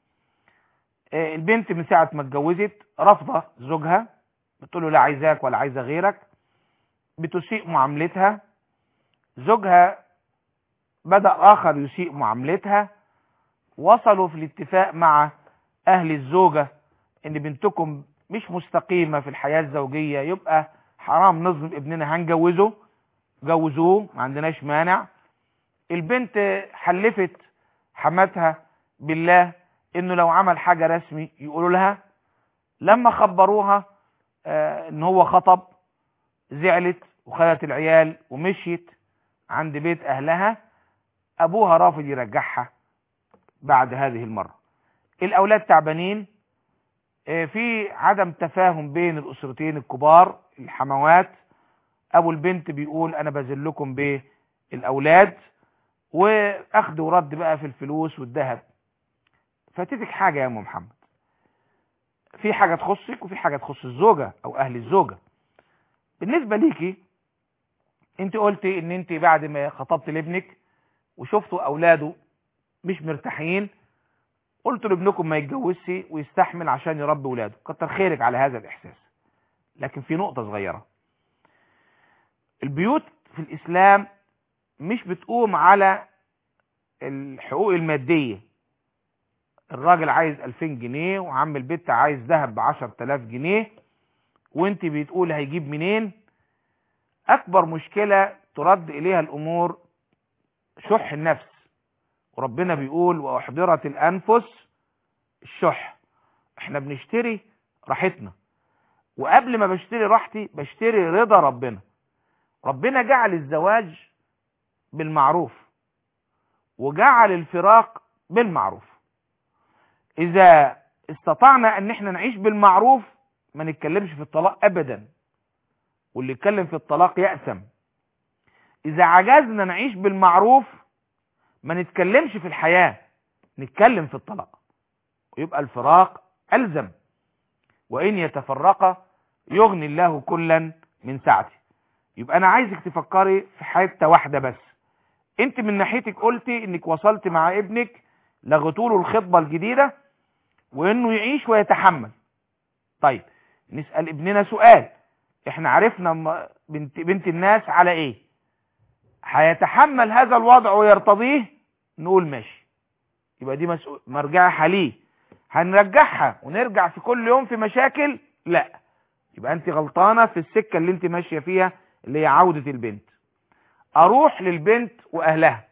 B: البنت من ساعة ما اتجوزت رافضة زوجها، بتقول له لا عايزاك ولا عايزة غيرك، بتسيء معاملتها. زوجها بدأ آخر يسيء معاملتها، وصلوا في الاتفاق مع أهل الزوجة ان بنتكم مش مستقيمة في الحياة الزوجية، يبقى حرام نظلم ابننا، هنجوزه، جوزوه ما عندناش مانع. البنت حلفت حماتها بالله انه لو عمل حاجة رسمي يقولوا لها. لما خبروها ان هو خطب زعلت وخدت العيال ومشيت عند بيت اهلها. ابوها رافض يرجعها بعد هذه المرة. الاولاد تعبانين، في عدم تفاهم بين الاسرتين الكبار الحموات. ابو البنت بيقول انا بذلكم بالاولاد، واخد ورد بقى في الفلوس والذهب. فاتتك حاجة يا ام محمد، في حاجة تخصك وفي حاجة تخص الزوجة او اهل الزوجة. بالنسبة ليكي انت قلتي ان انت بعد ما خطبت لابنك وشفتوا اولاده مش مرتاحين، قلت لابنكم ما يتجوزش ويستحمل عشان يربي ولاده. كتر خيرك على هذا الاحساس. لكن في نقطة صغيرة، البيوت في الاسلام مش بتقوم على الحقوق المادية. الراجل عايز 2000 جنيه وعم البيت عايز ذهب ب10,000 جنيه، وانت بتقول هيجيب منين. اكبر مشكلة ترد اليها الامور شح النفس، وربنا بيقول واحضرت الانفس الشح. احنا بنشتري راحتنا، وقبل ما بشتري راحتي بشتري رضا ربنا. ربنا جعل الزواج بالمعروف وجعل الفراق بالمعروف. اذا استطعنا ان احنا نعيش بالمعروف ما نتكلمش في الطلاق ابدا، واللي يتكلم في الطلاق يأثم. اذا عجزنا نعيش بالمعروف ما نتكلمش في الحياة، نتكلم في الطلاق، ويبقى الفراق ألزم. وإن يتفرق يغني الله كلا من سعته. يبقى أنا عايزك تفكري في حتة واحدة بس. انت من ناحيتك قلتي انك وصلت مع ابنك لغتوله الخطبة الجديدة وانه يعيش ويتحمل. طيب نسأل ابننا سؤال، احنا عرفنا بنت الناس على ايه؟ هيتحمل هذا الوضع ويرتضيه؟ نقول ماشي، يبقى دي مرجعها ليه. هنرجعها ونرجع في كل يوم في مشاكل؟ لا، يبقى انت غلطانة في السكة اللي انت ماشية فيها اللي هي عودة البنت. اروح للبنت واهلها.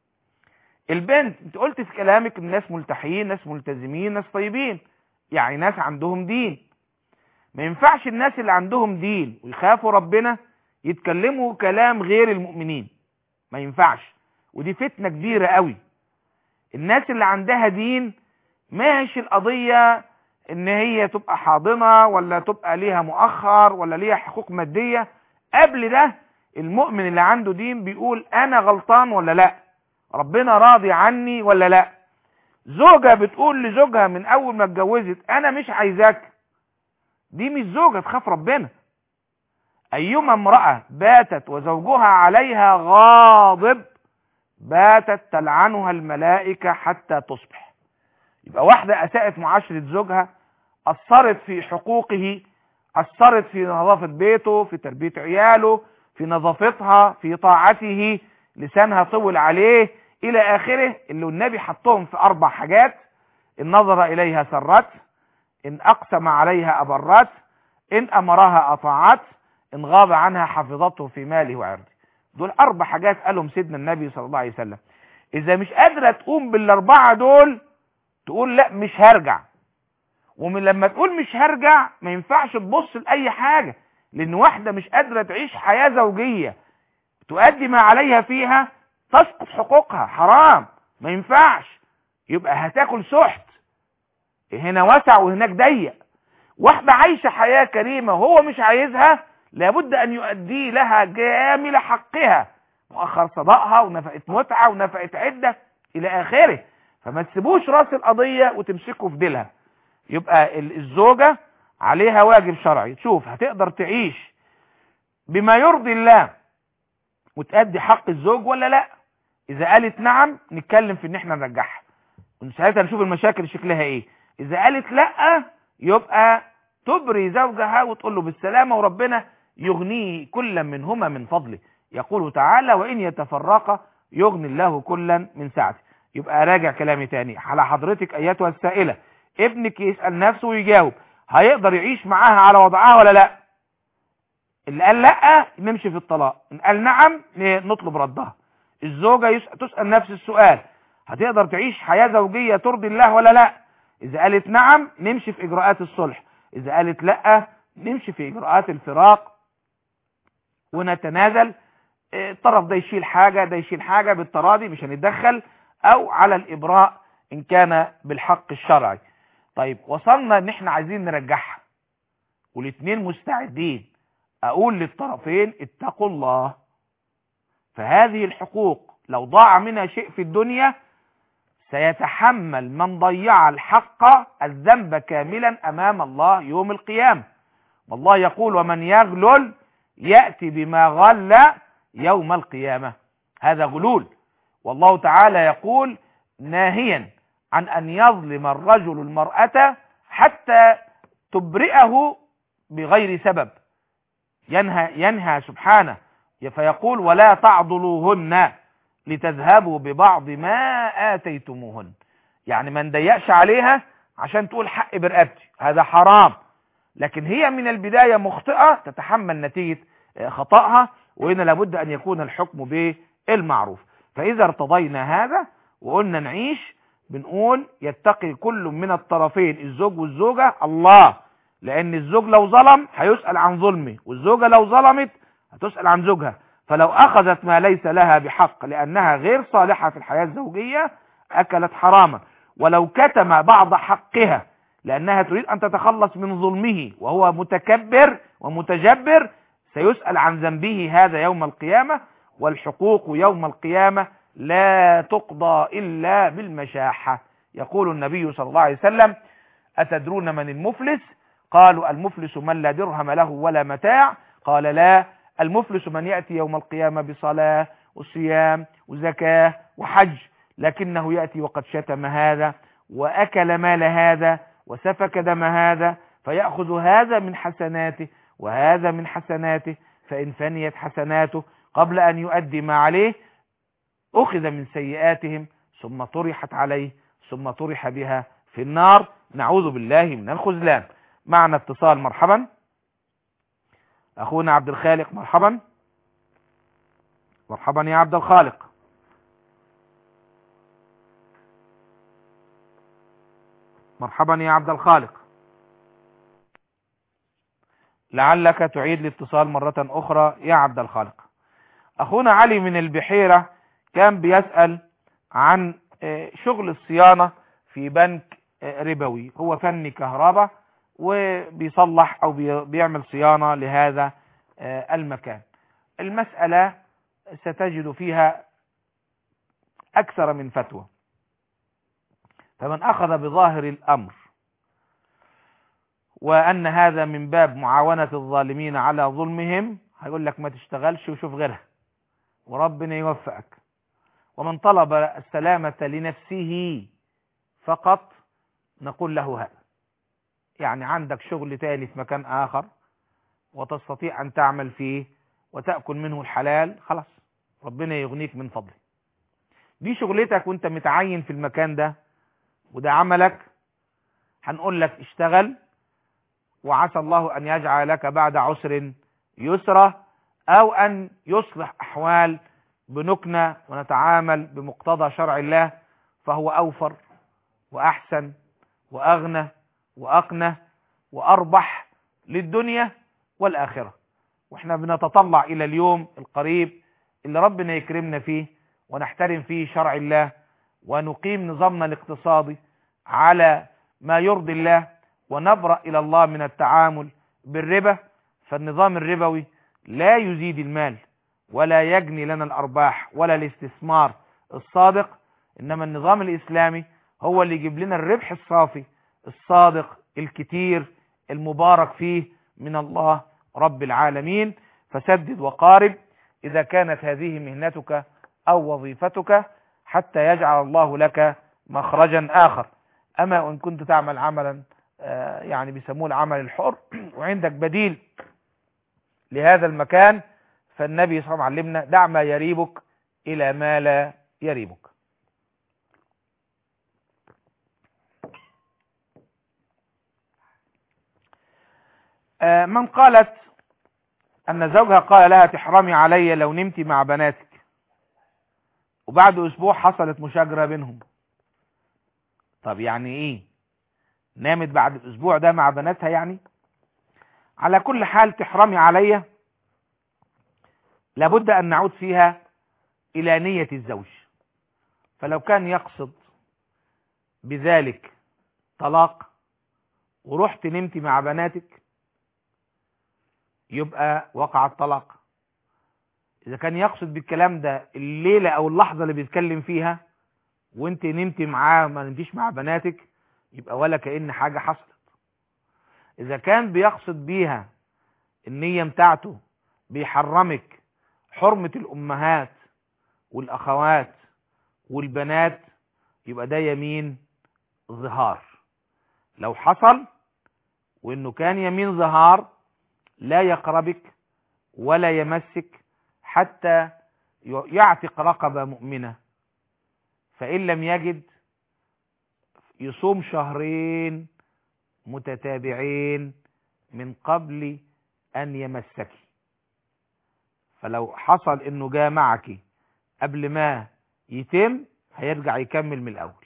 B: البنت انت قلت في كلامك الناس ملتحيين، ناس ملتزمين، ناس طيبين، يعني ناس عندهم دين. ما ينفعش الناس اللي عندهم دين ويخافوا ربنا يتكلموا كلام غير المؤمنين، ما ينفعش. ودي فتنة كبيرة قوي. الناس اللي عندها دين ماشي القضية ان هي تبقى حاضنة ولا تبقى ليها مؤخر ولا ليها حقوق مادية. قبل ده المؤمن اللي عنده دين بيقول انا غلطان ولا لا، ربنا راضي عني ولا لا. زوجة بتقول لزوجها من اول ما اتجوزت انا مش عايزاك، دي مش زوجة تخاف ربنا. أيما امرأة باتت وزوجها عليها غاضب باتت تلعنها الملائكة حتى تصبح. يبقى واحدة أساءت معاشرة زوجها، أثرت في حقوقه، أثرت في نظافة بيته، في تربية عياله، في نظافتها، في طاعته، لسانها طول عليه إلى آخره، اللي النبي حطهم في 4 حاجات: إن نظر إليها سرت، إن أقسم عليها أبرت، إن أمرها أطاعت، إن غاب عنها حفظته في ماله وعرضه. دول 4 حاجات قالهم سيدنا النبي صلى الله عليه وسلم. إذا مش قادرة تقوم بال4 دول تقول لا مش هرجع. ومن لما تقول مش هرجع ما ينفعش تبص لأي حاجة، لأن واحدة مش قادرة تعيش حياة زوجية تؤدي ما عليها فيها تسقط حقوقها، حرام، ما ينفعش. يبقى هتاكل سحت، هنا واسع وهناك ضيق. واحدة عايشة حياة كريمة وهو مش عايزها، لابد أن يؤدي لها جامل حقها، مؤخر صداقها ونفقة متعة ونفقة عدة إلى آخره. فما تسيبوش راس القضية وتمسكوا في ديلها. يبقى الزوجة عليها واجب شرعي، تشوف هتقدر تعيش بما يرضي الله وتأدي حق الزوج ولا لا. إذا قالت نعم نتكلم في إن احنا نرجعها ونساعدها، نشوف المشاكل شكلها إيه. إذا قالت لا يبقى تبري زوجها وتقول له بالسلامة، وربنا يغنيه كلا منهما من فضله. يقول تعالى: وإن يتفرقا يغني الله كلا من سعته. يبقى راجع كلامي تاني على حضرتك أيتها السائلة، ابنك يسأل نفسه ويجاوب: هيقدر يعيش معاها على وضعها ولا لا؟ اللي قال لا نمشي في الطلاق، ان قال نعم نطلب ردها. الزوجة تسأل نفس السؤال: هتقدر تعيش حياة زوجية ترضي الله ولا لا؟ إذا قالت نعم نمشي في إجراءات الصلح، إذا قالت لا نمشي في إجراءات الفراق ونتنازل. الطرف ده يشيل حاجة ده يشيل حاجة بالتراضي، مش هنتدخل، أو على الإبراء إن كان بالحق الشرعي. طيب وصلنا إن احنا عايزين نرجعها والاتنين مستعدين، أقول للطرفين: اتقوا الله. فهذه الحقوق لو ضاع منها شيء في الدنيا سيتحمل من ضيع الحق الذنب كاملا أمام الله يوم القيامة. والله يقول: ومن يغلل يأتي بما غل يوم القيامة. هذا غلول. والله تعالى يقول ناهيا عن أن يظلم الرجل المرأة حتى تبرئه بغير سبب. ينهى سبحانه فيقول: ولا تعضلوهن لتذهبوا ببعض ما آتيتموهن. يعني ما نضيقش عليها عشان تقول حق برقبتي، هذا حرام. لكن هي من البداية مخطئة تتحمل نتيجة خطأها، وهنا لابد أن يكون الحكم بالمعروف. فإذا ارتضينا هذا وقلنا نعيش، بنقول: يتقي كل من الطرفين، الزوج والزوجة، الله. لأن الزوج لو ظلم هيسأل عن ظلمه، والزوجة لو ظلمت هتسأل عن زوجها. فلو أخذت ما ليس لها بحق لأنها غير صالحة في الحياة الزوجية أكلت حراما. ولو كتم بعض حقها لأنها تريد أن تتخلص من ظلمه وهو متكبر ومتجبر سيسأل عن ذنبه هذا يوم القيامة. والحقوق يوم القيامة لا تقضى إلا بالمشاحة. يقول النبي صلى الله عليه وسلم: أتدرون من المفلس؟ قالوا: المفلس من لا درهم له ولا متاع. قال: لا، المفلس من يأتي يوم القيامة بصلاة وصيام وزكاة وحج، لكنه يأتي وقد شتم هذا وأكل مال هذا وسفك دم هذا، فيأخذ هذا من حسناته وهذا من حسناته، فإن فنيت حسناته قبل أن يؤدي ما عليه أخذ من سيئاتهم ثم طرحت عليه ثم طرح بها في النار. نعوذ بالله من الخذلان. معنا اتصال. مرحبا أخونا عبد الخالق. مرحبا. مرحبا يا عبد الخالق. مرحبا يا عبد الخالق. لعلك تعيد الاتصال مرة أخرى يا عبد الخالق. أخونا علي من البحيرة كان بيسأل عن شغل الصيانة في بنك ربوي. هو فني كهرباء وبيصلح أو بيعمل صيانة لهذا المكان. المسألة ستجد فيها أكثر من فتوى، فمن أخذ بظاهر الأمر وأن هذا من باب معاونة الظالمين على ظلمهم، هيقول لك ما تشتغلش وشوف غيرها وربنا يوفقك. ومن طلب السلامة لنفسه فقط نقول له هذا، يعني عندك شغل تاني في مكان آخر وتستطيع أن تعمل فيه وتأكل منه الحلال، خلاص ربنا يغنيك من فضله. دي شغلتك وانت متعين في المكان ده وده عملك، هنقول لك اشتغل، وعسى الله أن يجعل لك بعد عسر يسرا، أو أن يصلح أحوال بنكنة ونتعامل بمقتضى شرع الله، فهو أوفر وأحسن وأغنى وأقنى وأربح للدنيا والآخرة. واحنا بنتطلع إلى اليوم القريب اللي ربنا يكرمنا فيه ونحترم فيه شرع الله ونقيم نظامنا الاقتصادي على ما يرضي الله ونبرأ إلى الله من التعامل بالربا. فالنظام الربوي لا يزيد المال ولا يجني لنا الأرباح ولا الاستثمار الصادق، إنما النظام الإسلامي هو اللي يجيب لنا الربح الصافي الصادق الكتير المبارك فيه من الله رب العالمين. فسدد وقارب إذا كانت هذه مهنتك أو وظيفتك حتى يجعل الله لك مخرجا آخر. أما وإن كنت تعمل عملا يعني بيسموه العمل الحر وعندك بديل لهذا المكان، فالنبي صلى الله عليه وسلم علمنا دع ما يريبك إلى ما لا يريبك. من قالت أن زوجها قال لها تحرمي علي لو نمتي مع بناتك، وبعد أسبوع حصلت مشاجرة بينهم. طب يعني إيه نامت بعد الأسبوع ده مع بناتها؟ يعني على كل حال تحرمي علي لابد أن نعود فيها إلى نية الزوج. فلو كان يقصد بذلك طلاق ورحت نمتي مع بناتك يبقى وقع الطلاق. إذا كان يقصد بالكلام ده الليلة أو اللحظة اللي بيتكلم فيها وانت نمتي معاه ما نمتيش مع بناتك يبقى ولا كأن حاجة حصلت. إذا كان بيقصد بيها النية بتاعته بيحرمك حرمة الأمهات والأخوات والبنات يبقى ده يمين ظهار. لو حصل وإنه كان يمين ظهار لا يقربك ولا يمسك حتى يعتق رقبة مؤمنة، فإن لم يجد يصوم شهرين متتابعين من قبل أن يمسك. فلو حصل إنه جاء معك قبل ما يتم هيرجع يكمل من الأول،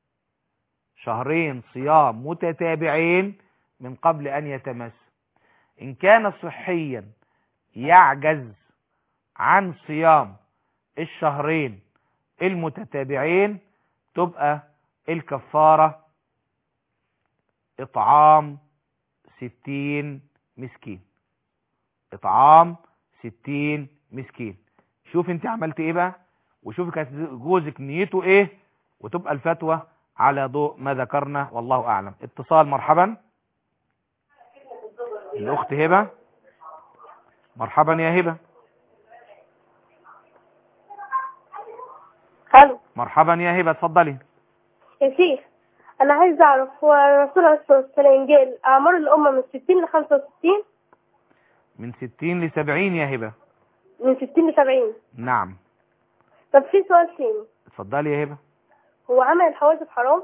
B: شهرين صيام متتابعين من قبل أن يتمس. إن كان صحيا يعجز عن صيام الشهرين المتتابعين تبقى الكفارة إطعام 60 مسكين. إطعام 60 مسكين. شوف انت عملت ايه بقى، وشوف كانت جوزك نيته ايه، وتبقى الفتوى على ضوء ما ذكرنا والله أعلم. اتصال. مرحبا الأخت هبة. مرحبا يا هبة.
M: الو.
B: مرحبا يا هبة، اتفضلي.
M: يا شيخ انا عايز اعرف هو الرسول عليه الصلاه والسلام قال اعمار الامه من 60 ل 65؟
B: من 60 ل 70 يا هبة.
M: من 60 ل 70.
B: نعم.
M: طب في سؤال ثاني.
B: اتفضلي يا هبة.
M: هو عمل الحواجب حرام؟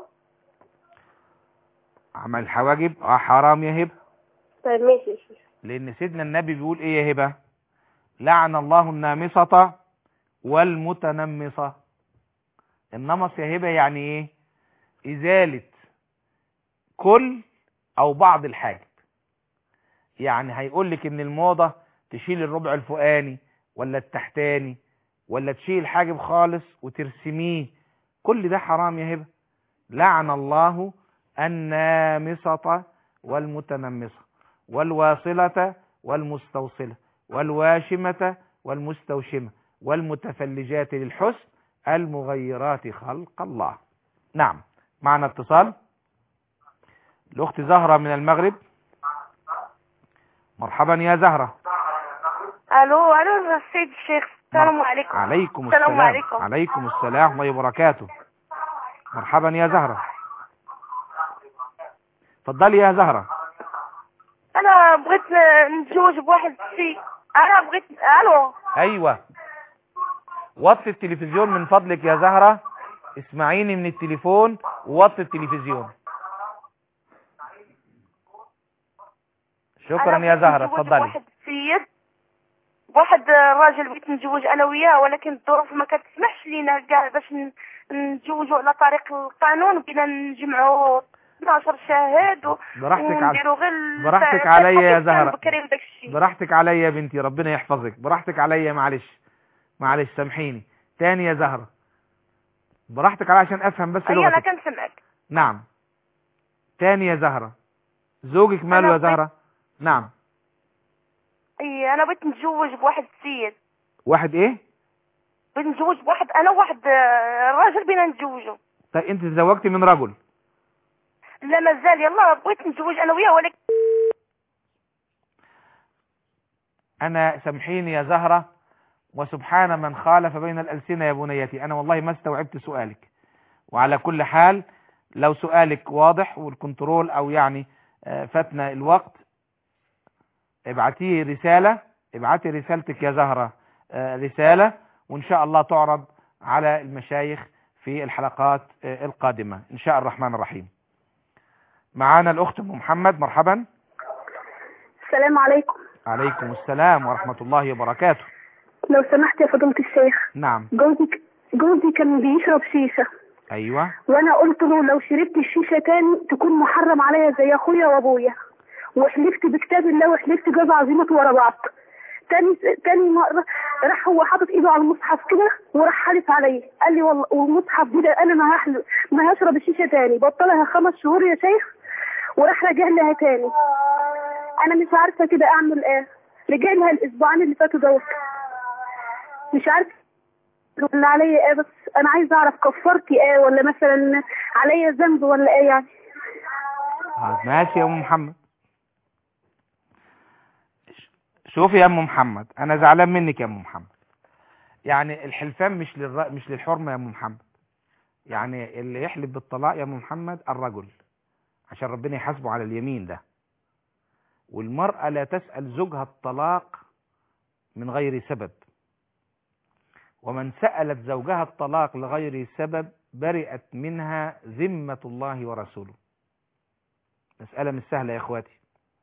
B: عمل الحواجب حرام يا هبة.
M: طيب ماشي يا شيخ.
B: لأن سيدنا النبي بيقول ايه يا هبة؟ لعن الله النامصة والمتنمصة. النمص يا هبة يعني ايه؟ إزالة كل أو بعض الحاجب. يعني هيقول لك ان الموضة تشيل الربع الفوقاني ولا التحتاني ولا تشيل الحاجب خالص وترسميه، كل ده حرام يا هبة. لعن الله النامصة والمتنمصة والواصلة والمستوصلة والواشمة والمستوشمة والمتفلجات للحسن المغيرات خلق الله. نعم. معنا اتصال. الأخت زهرة من المغرب. مرحبا يا زهرة.
N: الو السيد الشيخ، السلام عليكم.
B: عليكم
N: السلام
B: السلام.
N: عليكم.
B: عليكم السلام ورحمة الله وبركاته. مرحبا يا زهرة، اتفضلي يا زهرة.
N: انا بغيت نتزوج بواحد السي. انا بغيت. الو.
B: ايوه، وطي التلفزيون من فضلك يا زهرة، اسمعيني من التليفون ووطي التلفزيون. شكرا يا زهرة، اتفضلي.
N: واحد سيد، واحد راجل بغيت نتزوج انا وياه، ولكن الظروف ما كتسمحش لينا كاع باش نتزوجوا على طريق القانون. بغينا نجمعوا 12 شاهد ونديروا غير
B: براحتك عليا يا زهرة،
N: وداكشي.
B: براحتك عليا يا بنتي، ربنا يحفظك، براحتك عليا. معلش سامحيني تاني يا زهرة، براحتك عليا عشان افهم بس لغتك.
N: انا كنسمعك.
B: نعم، تاني يا زهرة. زوجك ماله يا زهرة؟ نعم.
N: اي انا بغيت نتزوج بواحد السيد.
B: واحد ايه؟
N: بغيت نتزوج بواحد، انا واحد راجل بينا نتزوجوا.
B: طيب انت تزوجتي من رجل؟
N: لا مازال. يلا بغيت نتزوج انا وياه، ولكن
B: انا سامحيني يا زهرة، وسبحان من خالف بين الألسنة يا بنيتي، انا والله ما استوعبت سؤالك. وعلى كل حال لو سؤالك واضح والكنترول او يعني فاتنا الوقت، ابعتي رسالتك يا زهرة، رسالة، وان شاء الله تعرض على المشايخ في الحلقات القادمة ان شاء الرحمن الرحيم. معانا الاخت ام محمد. مرحبا.
D: السلام عليكم.
B: عليكم السلام ورحمة الله وبركاته.
D: لو سمحت يا فضيلة الشيخ.
B: نعم.
D: جوزي كان بيشرب شيشة.
B: ايوه.
D: وانا قلت له لو شربت الشيشة تاني تكون محرم عليا زي اخويا وابويا، وحلفت بكتاب الله وحلفت جوز عظيمة ورا بعض. تاني مرة راح هو حاطط ايده على المصحف كده وراح حالف عليا، قال لي والله والمصحف دي انا ما هشرب الشيشة تاني. بطلها 5 شهور يا شيخ وراح رجع لها تاني. انا مش عارفة كده اعمل ايه. رجع لها الاسبوعين اللي فاتوا دوت، مش عارفة اللي عليا ايه، بس انا عايزة اعرف كفرتي ايه، ولا مثلا عليا ذنب ولا ايه يعني.
B: ماشي يا ام محمد. شوفي يا ام محمد، انا زعلان منك يا ام محمد. يعني الحلفان مش للحرمة يا ام محمد. يعني اللي يحلف بالطلاق يا ام محمد الرجل، عشان ربنا يحاسبه على اليمين ده. والمرأة لا تسأل زوجها الطلاق من غير سبب، ومن سألت زوجها الطلاق لغير سبب برئت منها ذمة الله ورسوله. مسألة مش سهلة يا اخواتي.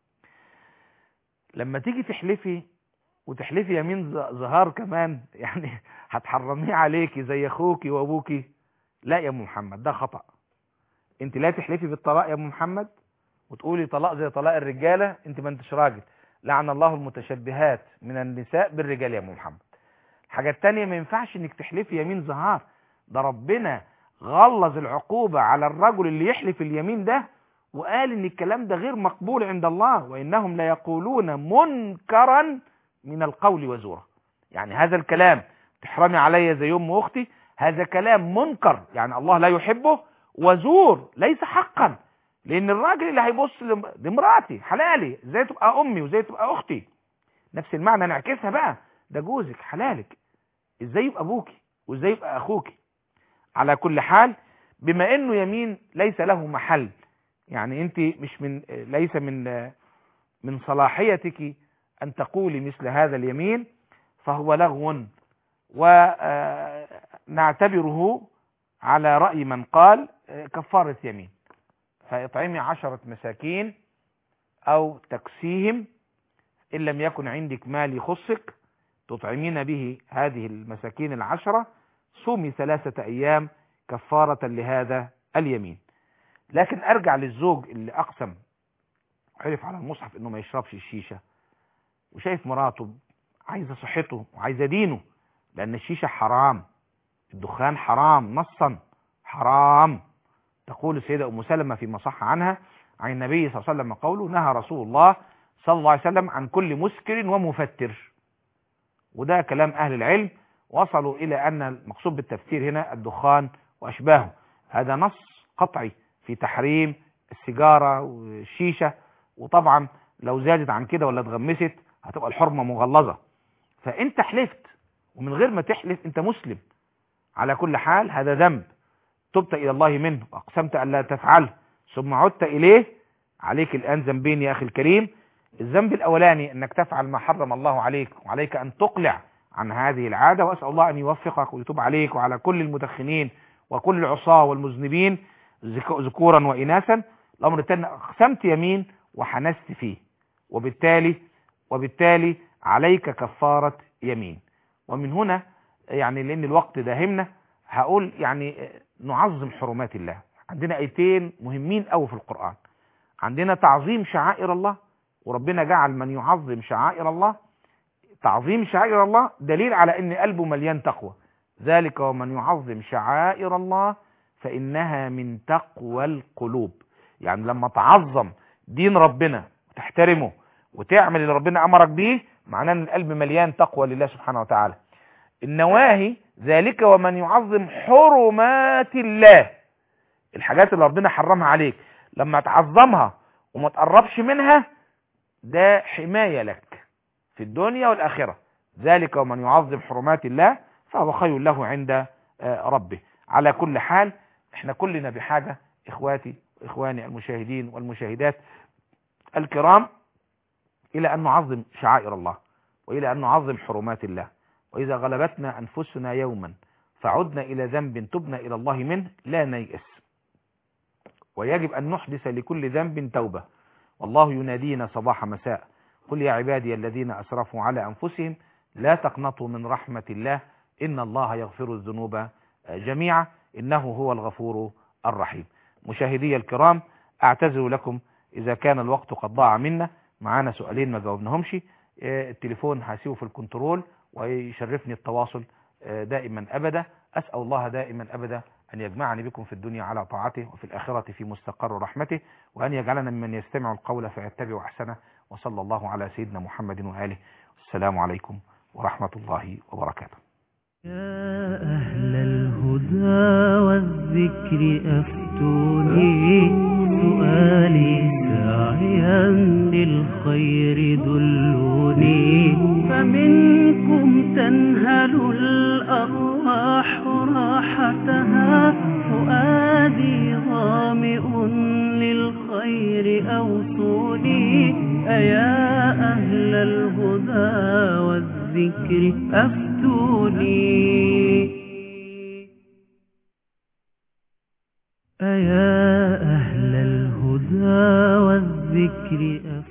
B: لما تيجي تحلفي وتحلفي يمين ظهار كمان، يعني هتحرميه عليكي زي اخوكي وابوكي. لا يا ام محمد، ده خطأ. انت لا تحلفي بالطلاق يا ام محمد وتقولي طلاق زي طلاق الرجالة، انت ما انتش راجل. لعن الله المتشبهات من النساء بالرجال يا ام محمد. الحاجة التانية، ما ينفعش انك تحلفي يمين ظهار. ده ربنا غلظ العقوبة على الرجل اللي يحلف اليمين ده، وقال ان الكلام ده غير مقبول عند الله، وانهم لا يقولون منكرا من القول وزورا. يعني هذا الكلام تحرمي عليا زي ام اختي، هذا كلام منكر، يعني الله لا يحبه، وزور ليس حقا. لان الراجل اللي هيبص لمراتي حلالي، ازاي تبقى امي وازاي تبقى اختي؟ نفس المعنى نعكسها بقى، ده جوزك حلالك، ازاي يبقى ابوكي وازاي يبقى اخوكي؟ على كل حال، بما انه يمين ليس له محل، يعني انت مش ليس من صلاحيتك ان تقولي مثل هذا اليمين، فهو لغو، ونعتبره على رأي من قال كفارة يمين. فاطعمي 10 مساكين او تكسيهم، ان لم يكن عندك مال يخصك تطعمين به هذه المساكين 10، صومي 3 ايام كفارة لهذا اليمين. لكن ارجع للزوج اللي اقسم حلف على المصحف انه ما يشربش الشيشة، وشايف مراته عايزة صحته وعايزة دينه، لان الشيشة حرام، الدخان حرام نصا، حرام. تقول السيدة ام سلمة فيما صح عنها عن النبي صلى الله عليه وسلم قوله: نهى رسول الله صلى الله عليه وسلم عن كل مسكر ومفتر. وده كلام اهل العلم، وصلوا الى ان المقصود بالتفتير هنا الدخان واشباهه. هذا نص قطعي في تحريم السيجارة والشيشة. وطبعا لو زادت عن كده ولا اتغمست هتبقى الحرمة مغلظة. فانت حلفت، ومن غير ما تحلف انت مسلم. على كل حال هذا ذنب تبت الى الله منه واقسمت ان لا تفعله ثم عدت اليه. عليك الان ذنبين يا اخي الكريم. الذنب الاولاني انك تفعل ما حرم الله عليك، وعليك ان تقلع عن هذه العادة، واسأل الله ان يوفقك ويتوب عليك وعلى كل المدخنين وكل العصاة والمذنبين ذكورا واناثا. الامر الثاني اقسمت يمين وحنست فيه، وبالتالي عليك كفارة يمين. ومن هنا يعني لان الوقت داهمنا هقول يعني نعظم حرمات الله. عندنا ايتين مهمين قوي في القرآن. عندنا تعظيم شعائر الله، وربنا جعل من يعظم شعائر الله، تعظيم شعائر الله دليل على ان قلبه مليان تقوى. ذلك ومن يعظم شعائر الله فإنها من تقوى القلوب. يعني لما تعظم دين ربنا وتحترمه وتعمل اللي ربنا أمرك به، معناه ان القلب مليان تقوى لله سبحانه وتعالى. النواهي ذلك ومن يعظم حرمات الله، الحاجات اللي ربنا حرمها عليك لما تعظمها وما تقربش منها ده حماية لك في الدنيا والآخرة. ذلك ومن يعظم حرمات الله فهو خير له عند ربه. على كل حال احنا كلنا بحاجة اخواتي واخواني المشاهدين والمشاهدات الكرام الى ان نعظم شعائر الله والى ان نعظم حرمات الله. واذا غلبتنا انفسنا يوما فعدنا الى ذنب تبنا الى الله منه لا نيأس، ويجب ان نحدث لكل ذنب توبة. والله ينادينا صباح مساء قل يا عبادي الذين اسرفوا على انفسهم لا تقنطوا من رحمة الله ان الله يغفر الذنوب جميعا انه هو الغفور الرحيم. مشاهدي الكرام اعتذر لكم اذا كان الوقت قد ضاع منا. معانا سؤالين ما جاوبناهمش. التليفون هسيبه في الكنترول، ويشرفني التواصل دائما ابدا. اسأل الله دائما ابدا ان يجمعني بكم في الدنيا على طاعته وفي الاخرة في مستقر رحمته، وان يجعلنا ممن يستمع القول فيتبع احسنه. وصلى الله على سيدنا محمد وآله. السلام عليكم ورحمة الله وبركاته.
A: يا أهل الهدى والذكر أفتوني، سؤالي ساعيا للخير دلوني، فمنكم تنهل الأرواح راحتها، فؤادي ظامئ للخير أوصوني. أيا أهل الهدى والذكر أفتوني، أيا أهل الهدى والذكر